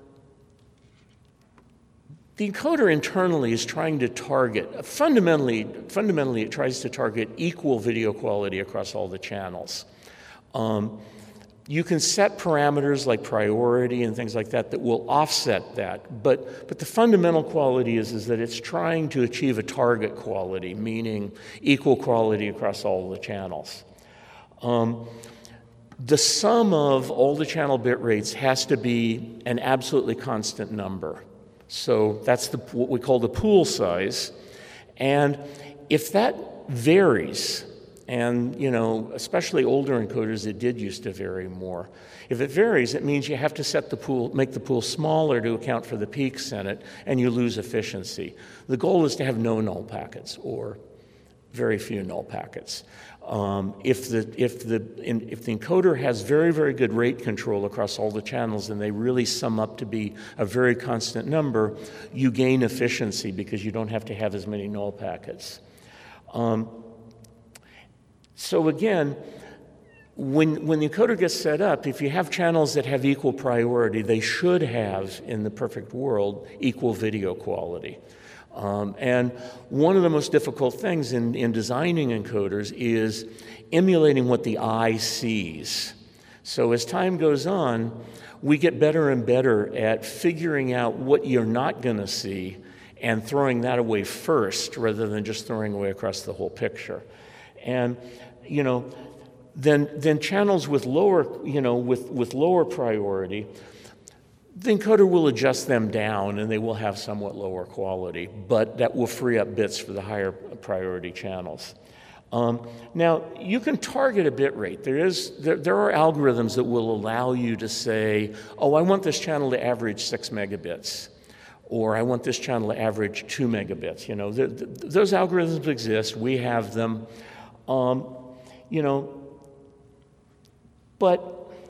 the encoder internally is trying to target, fundamentally, fundamentally it tries to target equal video quality across all the channels. Um, You can set parameters like priority and things like that that will offset that. But, but the fundamental quality is, is that it's trying to achieve a target quality, meaning equal quality across all the channels. Um, the sum of all the channel bit rates has to be an absolutely constant number. So that's the, what we call the pool size. And if that varies, and, you know, especially older encoders, it did used to vary more. If it varies, it means you have to set the pool, make the pool smaller to account for the peaks in it, and you lose efficiency. The goal is to have no null packets, or very few null packets. Um, if, the, if, the, in, if the encoder has very, very good rate control across all the channels, and they really sum up to be a very constant number, you gain efficiency because you don't have to have as many null packets. Um, So again, when, when the encoder gets set up, if you have channels that have equal priority, they should have, in the perfect world, equal video quality. Um, and one of the most difficult things in, in designing encoders is emulating what the eye sees. So as time goes on, we get better and better at figuring out what you're not going to see and throwing that away first rather than just throwing away across the whole picture. And you know, then, then channels with lower, you know, with, with lower priority, the encoder will adjust them down and they will have somewhat lower quality, but that will free up bits for the higher priority channels. Um, now, you can target a bit rate. There, is, there, there are algorithms that will allow you to say, oh, I want this channel to average six megabits, or I want this channel to average two megabits. You know, the, the, those algorithms exist. We have them. Um, You know, but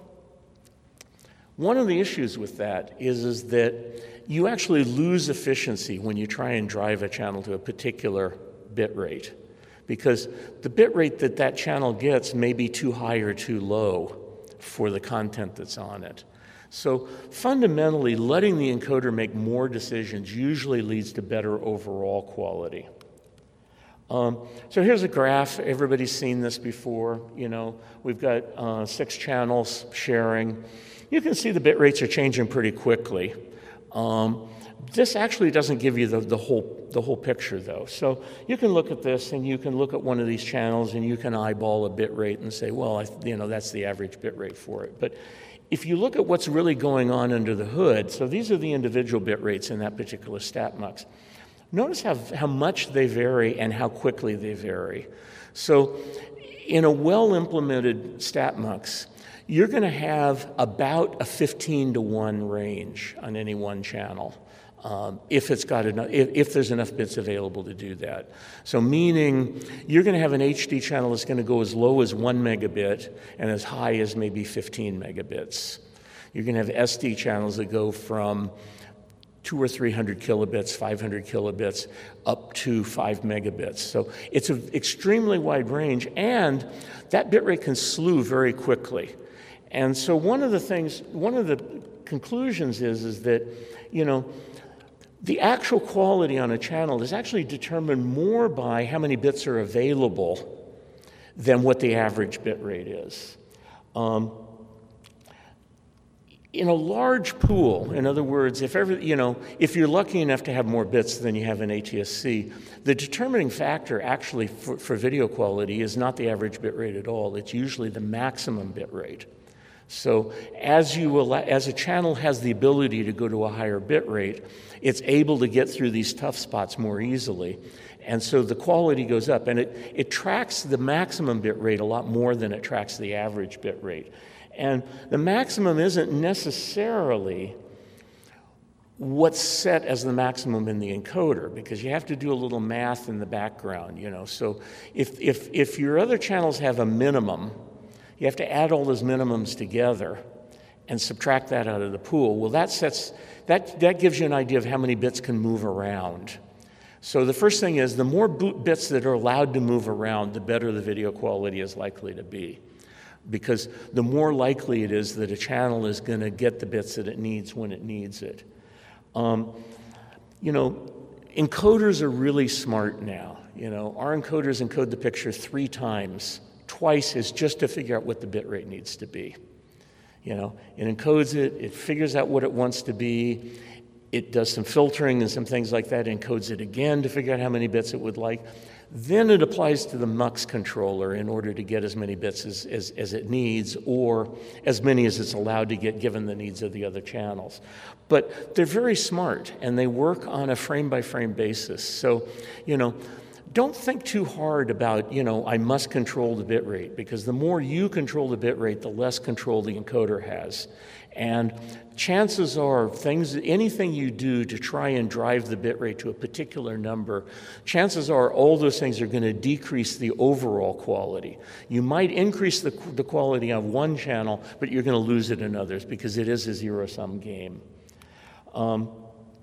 one of the issues with that is, is that you actually lose efficiency when you try and drive a channel to a particular bit rate, because the bit rate that that channel gets may be too high or too low for the content that's on it. So fundamentally, letting the encoder make more decisions usually leads to better overall quality. Um, so here's a graph. Everybody's seen this before. You know, we've got uh, six channels sharing. You can see the bit rates are changing pretty quickly. Um, this actually doesn't give you the, the whole the whole picture, though. So you can look at this, and you can look at one of these channels, and you can eyeball a bit rate and say, well, I, you know, that's the average bit rate for it. But if you look at what's really going on under the hood, so these are the individual bit rates in that particular StatMux. Notice how, how much they vary and how quickly they vary. So in a well-implemented StatMux, you're going to have about a fifteen to one range on any one channel, um, if it's got enough, if, if there's enough bits available to do that. So meaning you're going to have an H D channel that's going to go as low as one megabit and as high as maybe fifteen megabits. You're going to have S D channels that go from two or three hundred kilobits, five hundred kilobits, up to five megabits. So it's an extremely wide range, and that bitrate can slew very quickly. And so one of the things, one of the conclusions is, is that, you know, the actual quality on a channel is actually determined more by how many bits are available than what the average bit rate is. Um, In a large pool, in other words, if ever, you know, if you're lucky enough to have more bits than you have in A T S C, the determining factor actually for, for video quality is not the average bit rate at all. It's usually the maximum bit rate. So as you will, as a channel has the ability to go to a higher bit rate, it's able to get through these tough spots more easily. And so the quality goes up, and it, it tracks the maximum bit rate a lot more than it tracks the average bit rate. And the maximum isn't necessarily what's set as the maximum in the encoder, because you have to do a little math in the background, you know. So if, if, if your other channels have a minimum, you have to add all those minimums together and subtract that out of the pool. Well, that sets, that, that gives you an idea of how many bits can move around. So the first thing is, the more bits that are allowed to move around, the better the video quality is likely to be, because the more likely it is that a channel is going to get the bits that it needs when it needs it. Um, you know, encoders are really smart now. You know, our encoders encode the picture three times. Twice is just to figure out what the bit rate needs to be. You know, it encodes it, it figures out what it wants to be, it does some filtering and some things like that, encodes it again to figure out how many bits it would like. Then it applies to the MUX controller in order to get as many bits as, as, as it needs, or as many as it's allowed to get given the needs of the other channels. But they're very smart, and they work on a frame-by-frame basis. So, you know, don't think too hard about, you know, I must control the bit rate, because the more you control the bit rate, the less control the encoder has. And chances are, things, anything you do to try and drive the bit rate to a particular number, chances are all those things are going to decrease the overall quality. You might increase the, the quality of one channel, but you're going to lose it in others, because it is a zero-sum game. Um,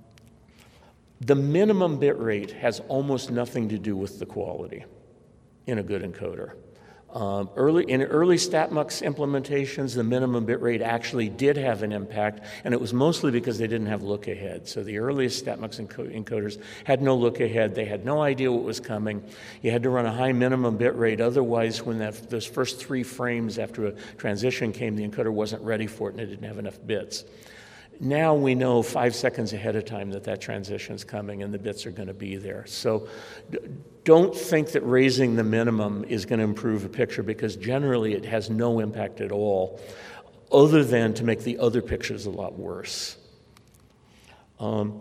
The minimum bit rate has almost nothing to do with the quality in a good encoder. Um, early, in early StatMux implementations, the minimum bit rate actually did have an impact, and it was mostly because they didn't have look-ahead. So the earliest StatMux enco encoders had no look-ahead. They had no idea what was coming. You had to run a high minimum bit rate. Otherwise, when that, those first three frames after a transition came, the encoder wasn't ready for it and it didn't have enough bits. Now we know five seconds ahead of time that that transition is coming and the bits are going to be there. So don't think that raising the minimum is going to improve a picture, because generally it has no impact at all, other than to make the other pictures a lot worse. Um,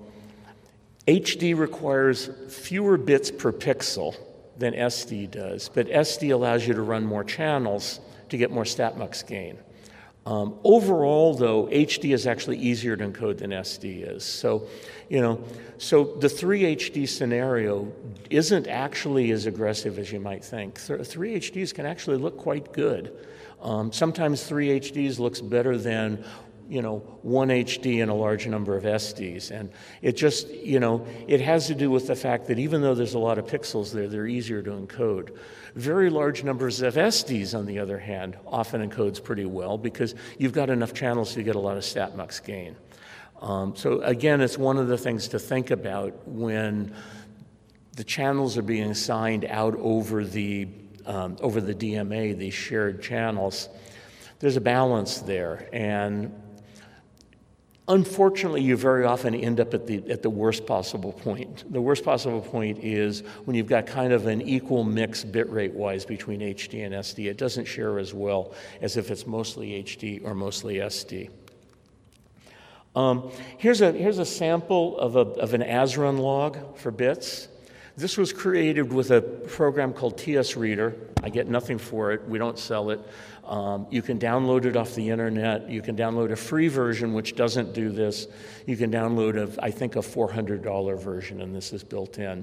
H D requires fewer bits per pixel than S D does, but S D allows you to run more channels to get more StatMux gain. Um, overall, though, H D is actually easier to encode than S D is. So, you know, so the three H D scenario isn't actually as aggressive as you might think. Th three H Ds can actually look quite good. Um, sometimes three H Ds looks better than, you know, one H D and a large number of S Ds. And it just, you know, it has to do with the fact that even though there's a lot of pixels there, they're easier to encode. Very large numbers of S Ds, on the other hand, often encodes pretty well, because you've got enough channels to get a lot of StatMux gain. Um, so again, it's one of the things to think about when the channels are being assigned out over the, um, over the D M A, these shared channels. There's a balance there, and unfortunately, you very often end up at the, at the worst possible point. The worst possible point is when you've got kind of an equal mix bit rate-wise between H D and S D. It doesn't share as well as if it's mostly H D or mostly S D. Um, here's, a, here's a sample of, a, of an ASRun log for bits. This was created with a program called T S Reader. I get nothing for it. We don't sell it. Um, you can download it off the internet. You can download a free version, which doesn't do this. You can download, a, I think, a four hundred dollar version, and this is built in.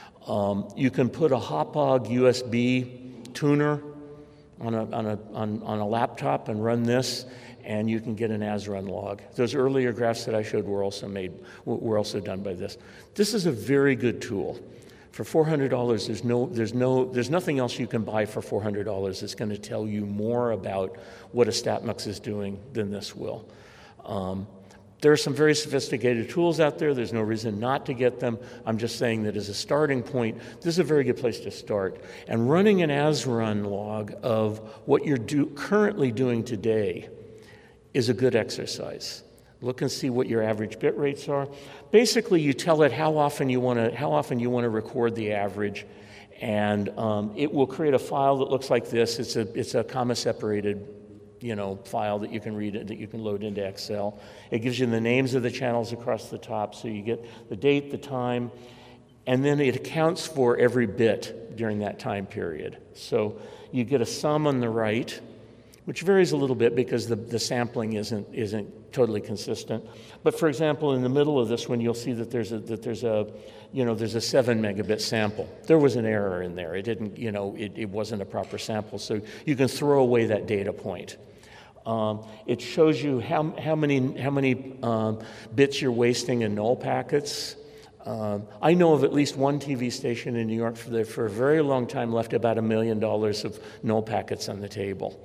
Um, you can put a Hauppauge U S B tuner on a, on, a, on, on a laptop and run this, and you can get an ASRun log. Those earlier graphs that I showed were also made, were also done by this. This is a very good tool. For four hundred dollars, there's no, there's no, there's nothing else you can buy for four hundred dollars that's going to tell you more about what a StatMux is doing than this will. Um, there are some very sophisticated tools out there. There's no reason not to get them. I'm just saying that as a starting point, this is a very good place to start. And running an ASRun log of what you're do, currently doing today is a good exercise. Look and see what your average bit rates are. Basically, you tell it how often you want to how often you want to record the average, and um, it will create a file that looks like this. It's a it's a comma separated, you know, file that you can read that you can load into Excel. It gives you the names of the channels across the top, so you get the date, the time, and then it accounts for every bit during that time period. So you get a sum on the right, which varies a little bit because the, the sampling isn't, isn't totally consistent. But for example, in the middle of this one, you'll see that there's a, that there's a, you know, there's a seven megabit sample. There was an error in there. It didn't, you know, it, it wasn't a proper sample. So you can throw away that data point. Um, it shows you how, how many, how many um, bits you're wasting in null packets. Um, I know of at least one T V station in New York for, the, for a very long time left about a million dollars of null packets on the table.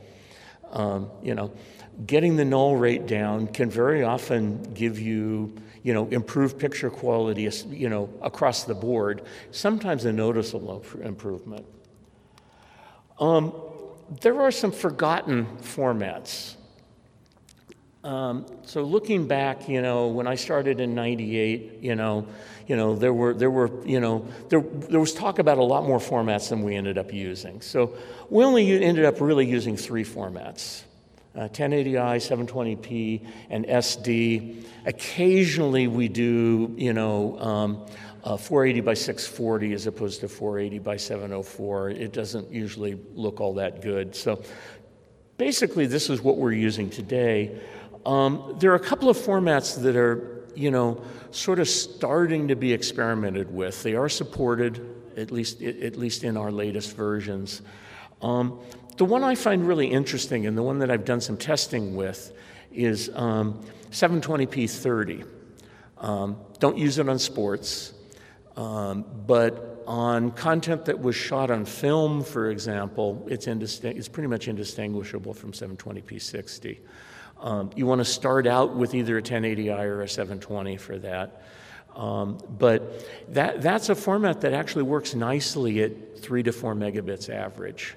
Um, you know, getting the null rate down can very often give you, you know, improved picture quality, you know, across the board, sometimes a noticeable improvement. Um, there are some forgotten formats. Um, so looking back, you know, when I started in ninety-eight, you know, you know, there were there were you know there there was talk about a lot more formats than we ended up using. So we only ended up really using three formats: uh, ten eighty i, seven twenty p, and S D. Occasionally we do, you know, um, uh, four eighty by six forty as opposed to four eighty by seven oh four. It doesn't usually look all that good. So basically, this is what we're using today. Um, there are a couple of formats that are, you know, sort of starting to be experimented with. They are supported, at least at least in our latest versions. Um, the one I find really interesting, and the one that I've done some testing with, is um, seven twenty p thirty. Um, don't use it on sports, um, but on content that was shot on film, for example, it's, indisting- it's pretty much indistinguishable from seven twenty p sixty. Um, you want to start out with either a ten eighty i or a seven twenty for that. Um, but that, that's a format that actually works nicely at three to four megabits average.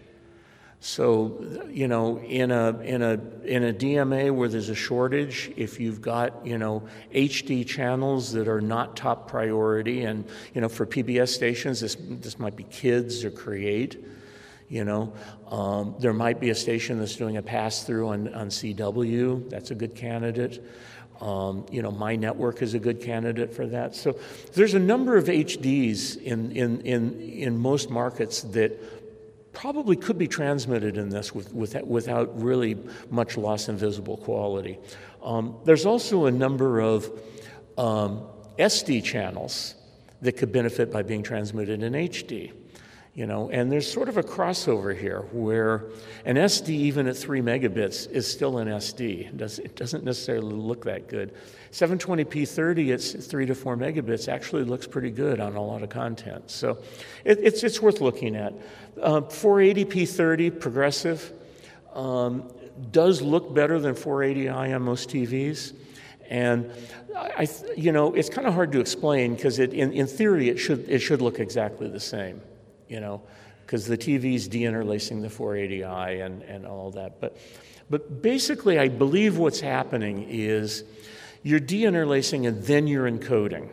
So, you know, in a, in a, in a D M A where there's a shortage, if you've got, you know, H D channels that are not top priority, and, you know, for P B S stations, this, this might be Kids or Create, you know. Um, there might be a station that's doing a pass-through on, on C W. That's a good candidate. Um, you know, My Network is a good candidate for that. So there's a number of H Ds in, in, in, in most markets that probably could be transmitted in this with, with, without really much loss in visible quality. Um, there's also a number of um, S D channels that could benefit by being transmitted in H D. You know, and there's sort of a crossover here where an S D, even at three megabits, is still an S D. It doesn't, it doesn't necessarily look that good. seven twenty p thirty, it's three to four megabits, actually looks pretty good on a lot of content. So it, it's, it's worth looking at. Uh, four eighty p thirty, progressive, um, does look better than four eighty i on most T Vs. And I, you know, it's kind of hard to explain because in, in theory it should, it should look exactly the same. You know, because the T V's de-interlacing the four eighty i and, and all that. But, but basically, I believe what's happening is you're de-interlacing and then you're encoding,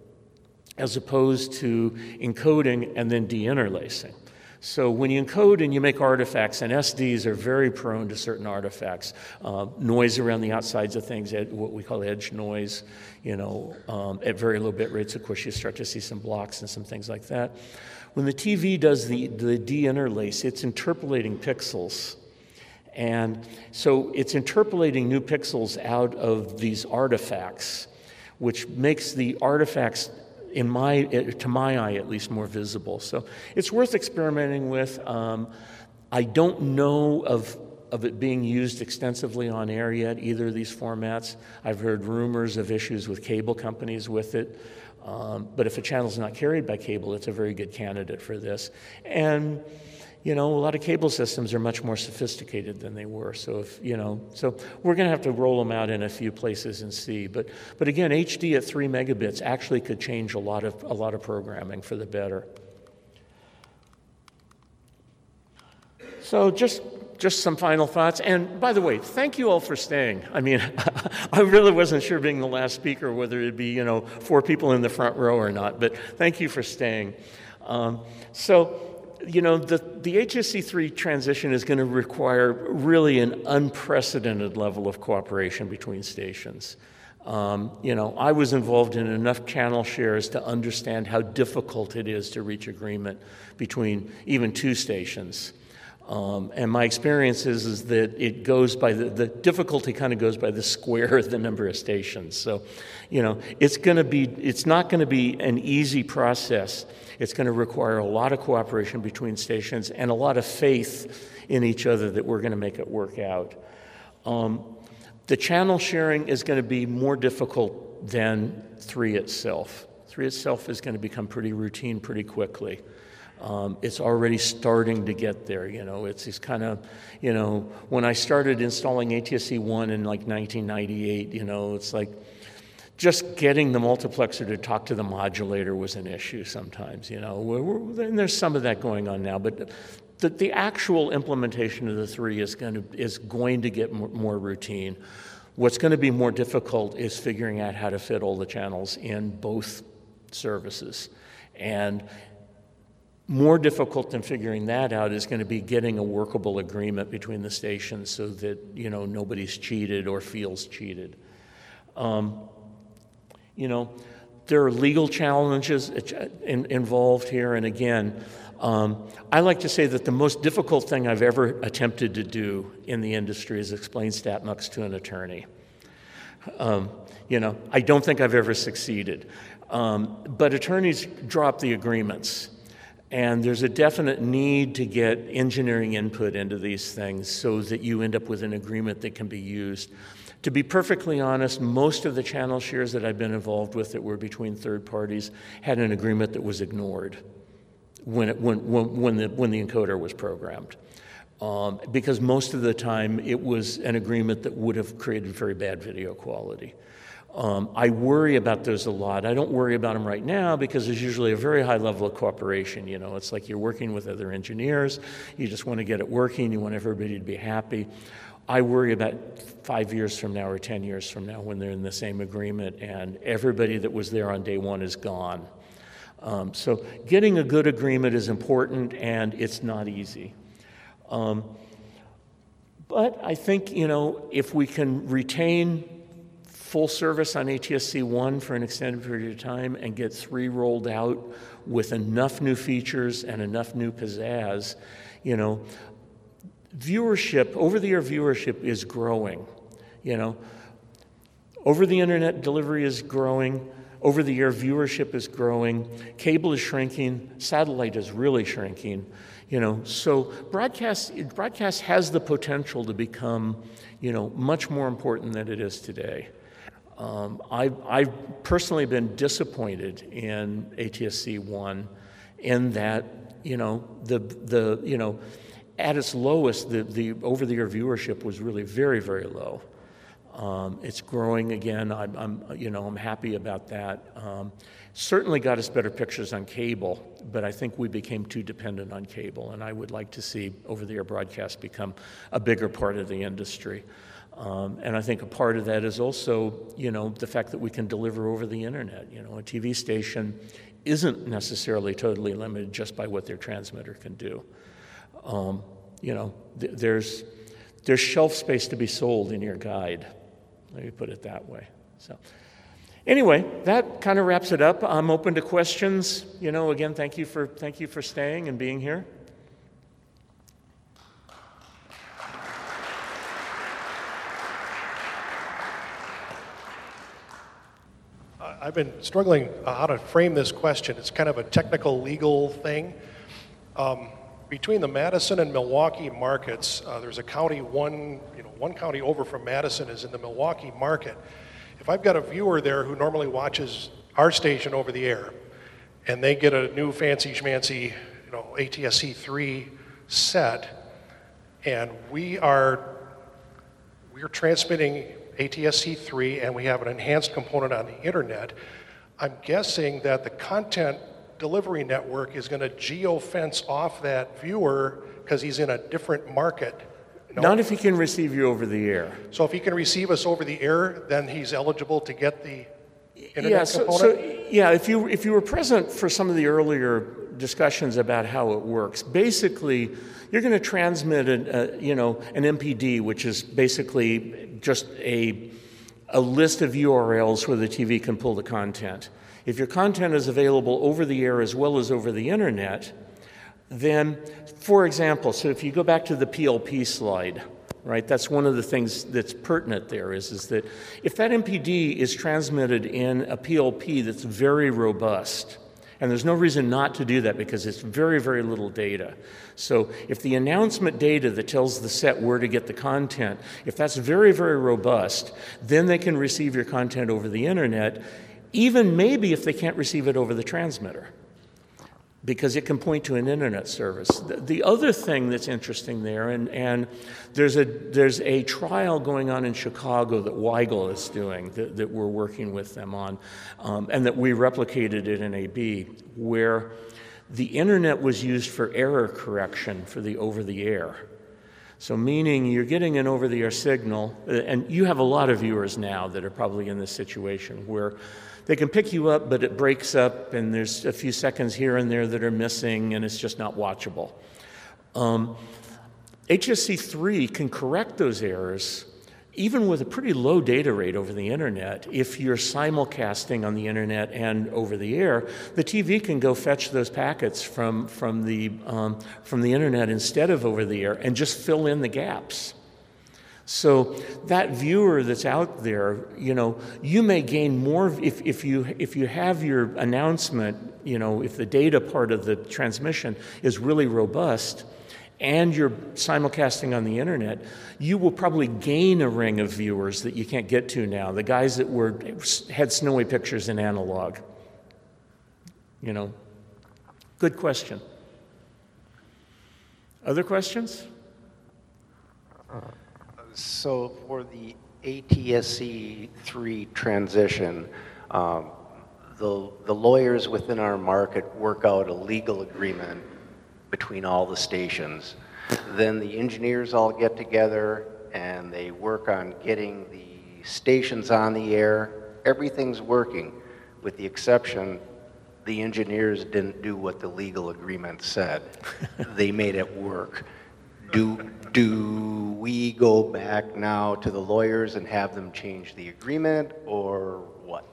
as opposed to encoding and then de-interlacing. So when you encode and you make artifacts, and S Ds are very prone to certain artifacts, uh, noise around the outsides of things, what we call edge noise, you know, um, at very low bit rates, of course, you start to see some blocks and some things like that. When the T V does the, the de-interlace, it's interpolating pixels. And so it's interpolating new pixels out of these artifacts, which makes the artifacts, in my, to my eye at least, more visible. So it's worth experimenting with. Um, I don't know of, of it being used extensively on air yet, either of these formats. I've heard rumors of issues with cable companies with it. Um, but if a channel's not carried by cable, it's a very good candidate for this. And, you know, a lot of cable systems are much more sophisticated than they were. So if, you know, so we're going to have to roll them out in a few places and see. But, but again, H D at three megabits actually could change a lot of, a lot of programming for the better. So just Just some final thoughts. And by the way, thank you all for staying. I mean, I really wasn't sure being the last speaker whether it'd be, you know, four people in the front row or not, but thank you for staying. Um, so, you know, the, the H S C three transition is going to require really an unprecedented level of cooperation between stations. Um, you know, I was involved in enough channel shares to understand how difficult it is to reach agreement between even two stations. Um, and my experience is, is that it goes by the, the difficulty kind of goes by the square of the number of stations. So, you know, it's going to be, it's not going to be an easy process. It's going to require a lot of cooperation between stations and a lot of faith in each other that we're going to make it work out. Um, the channel sharing is going to be more difficult than three itself. three itself is going to become pretty routine pretty quickly. Um, it's already starting to get there, you know, it's, it's kind of, you know, when I started installing A T S C one in like nineteen ninety-eight, you know, it's like just getting the multiplexer to talk to the modulator was an issue sometimes, you know, we're, we're, and there's some of that going on now, but the, the actual implementation of the three is going to, is going to get more, more routine. What's going to be more difficult is figuring out how to fit all the channels in both services. And more difficult than figuring that out is going to be getting a workable agreement between the stations so that, you know, nobody's cheated or feels cheated. Um, you know, there are legal challenges in, involved here, and again, um, I like to say that the most difficult thing I've ever attempted to do in the industry is explain StatMux to an attorney. Um, you know, I don't think I've ever succeeded. Um, but attorneys drop the agreements. And there's a definite need to get engineering input into these things so that you end up with an agreement that can be used. To be perfectly honest, most of the channel shares that I've been involved with that were between third parties had an agreement that was ignored when, it, when, when, when, the, when the encoder was programmed. Um, because most of the time it was an agreement that would have created very bad video quality. Um, I worry about those a lot. I don't worry about them right now because there's usually a very high level of cooperation. You know, it's like you're working with other engineers. You just want to get it working. You want everybody to be happy. I worry about five years from now or ten years from now when they're in the same agreement and everybody that was there on day one is gone. Um, so getting a good agreement is important and it's not easy. Um, but I think, you know, if we can retain full service on A T S C one for an extended period of time and get three rolled out with enough new features and enough new pizzazz, you know, viewership, over-the-air viewership is growing, you know. Over-the-internet delivery is growing, over-the-air viewership is growing, cable is shrinking, satellite is really shrinking, you know. So broadcast, broadcast has the potential to become, you know, much more important than it is today. Um, I've, I've personally been disappointed in A T S C one in that, you know, the, the you know, at its lowest, the, the over-the-air viewership was really very, very low. Um, it's growing again. I'm, I'm, you know, I'm happy about that. Um, certainly got us better pictures on cable, but I think we became too dependent on cable, and I would like to see over-the-air broadcast become a bigger part of the industry. Um, and I think a part of that is also, you know, the fact that we can deliver over the internet. You know, a T V station isn't necessarily totally limited just by what their transmitter can do. Um, you know, th there's there's shelf space to be sold in your guide. Let me put it that way. So, anyway, that kind of wraps it up. I'm open to questions. You know, again, thank you for thank you for staying and being here. I've been struggling uh, how to frame this question. It's kind of a technical legal thing. Um, between the Madison and Milwaukee markets, uh, there's a county one, you know, one county over from Madison is in the Milwaukee market. If I've got a viewer there who normally watches our station over the air, and they get a new fancy schmancy, you know, A T S C three set, and we are we are transmitting A T S C three and we have an enhanced component on the internet, I'm guessing that the content delivery network is going to geo-fence off that viewer because he's in a different market. You know? Not if he can receive you over the air. So if he can receive us over the air, then he's eligible to get the internet yeah, so, component? So, yeah, if you, if you were present for some of the earlier discussions about how it works, basically you're going to transmit an, uh, you know, an M P D, which is basically just a, a list of U R Ls where the T V can pull the content. If your content is available over the air as well as over the internet, then, for example, so if you go back to the P L P slide, right, that's one of the things that's pertinent there is, is that if that M P D is transmitted in a P L P that's very robust, and there's no reason not to do that because it's very, very little data. So if the announcement data that tells the set where to get the content, if that's very, very robust, then they can receive your content over the internet, even maybe if they can't receive it over the transmitter, because it can point to an internet service. The, the other thing that's interesting there, and, and there's, a, there's a trial going on in Chicago that Weigel is doing, that, that we're working with them on, um, and that we replicated at N A B, where the internet was used for error correction for the over-the-air. So meaning you're getting an over-the-air signal, and you have a lot of viewers now that are probably in this situation where they can pick you up, but it breaks up, and there's a few seconds here and there that are missing, and it's just not watchable. Um, H S C three can correct those errors even with a pretty low data rate over the internet. If you're simulcasting on the internet and over the air, the T V can go fetch those packets from, from, the, um, from the internet instead of over the air and just fill in the gaps. So that viewer that's out there, you know, you may gain more if, if, you, if you have your announcement, you know, if the data part of the transmission is really robust, and you're simulcasting on the internet, you will probably gain a ring of viewers that you can't get to now, the guys that were had snowy pictures in analog. You know, good question. Other questions? So for the A T S C three transition, um, the, the lawyers within our market work out a legal agreement between all the stations. Then the engineers all get together and they work on getting the stations on the air. Everything's working, with the exception the engineers didn't do what the legal agreement said. They made it work. Do, do we go back now to the lawyers and have them change the agreement, or what?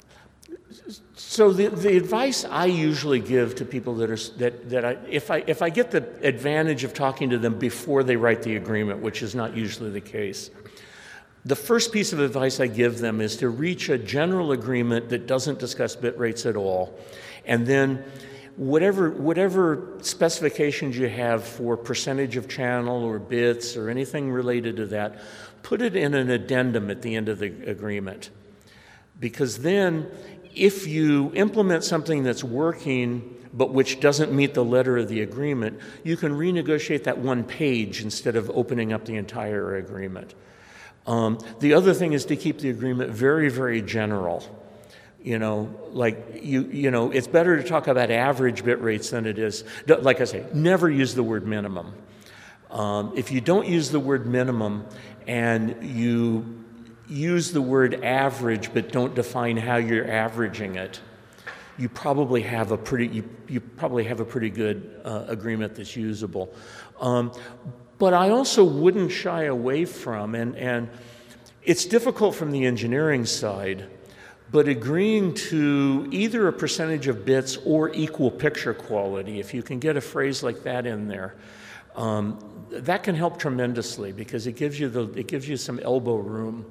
So the, the advice I usually give to people that are that that I if I if I get the advantage of talking to them before they write the agreement, which is not usually the case, the first piece of advice I give them is to reach a general agreement that doesn't discuss bit rates at all, and then whatever whatever specifications you have for percentage of channel or bits or anything related to that, put it in an addendum at the end of the agreement, because then, if you implement something that's working but which doesn't meet the letter of the agreement, you can renegotiate that one page instead of opening up the entire agreement. Um, the other thing is to keep the agreement very, very general. You know, like, you, you know, it's better to talk about average bit rates than it is, like I say, never use the word minimum. Um, if you don't use the word minimum and you use the word average but don't define how you're averaging it, you probably have a pretty you, you probably have a pretty good uh, agreement that's usable. Um, but I also wouldn't shy away from, and and it's difficult from the engineering side, but agreeing to either a percentage of bits or equal picture quality, if you can get a phrase like that in there, um, that can help tremendously, because it gives you the it gives you some elbow room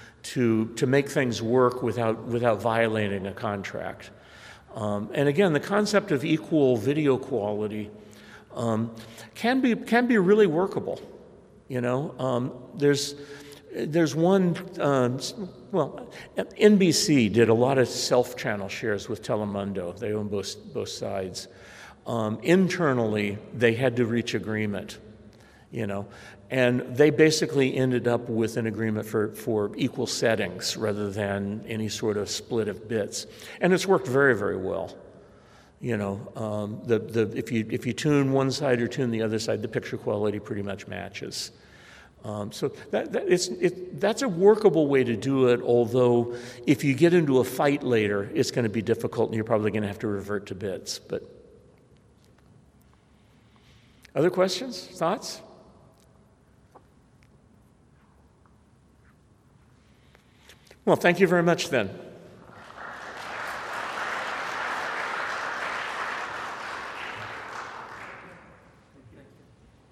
to, to make things work without, without violating a contract. Um, and again, the concept of equal video quality um, can, be, can be really workable. You know, um, there's, there's one, um, well, N B C did a lot of self-channel shares with Telemundo. They own both, both sides. Um, internally, they had to reach agreement, you know. And they basically ended up with an agreement for, for equal settings rather than any sort of split of bits. And it's worked very, very well. You know, um, the, the, if, you, if you tune one side or tune the other side, the picture quality pretty much matches. Um, so that, that, it's, it, that's a workable way to do it, although if you get into a fight later, it's going to be difficult and you're probably going to have to revert to bits. But other questions, thoughts? Well, thank you very much then.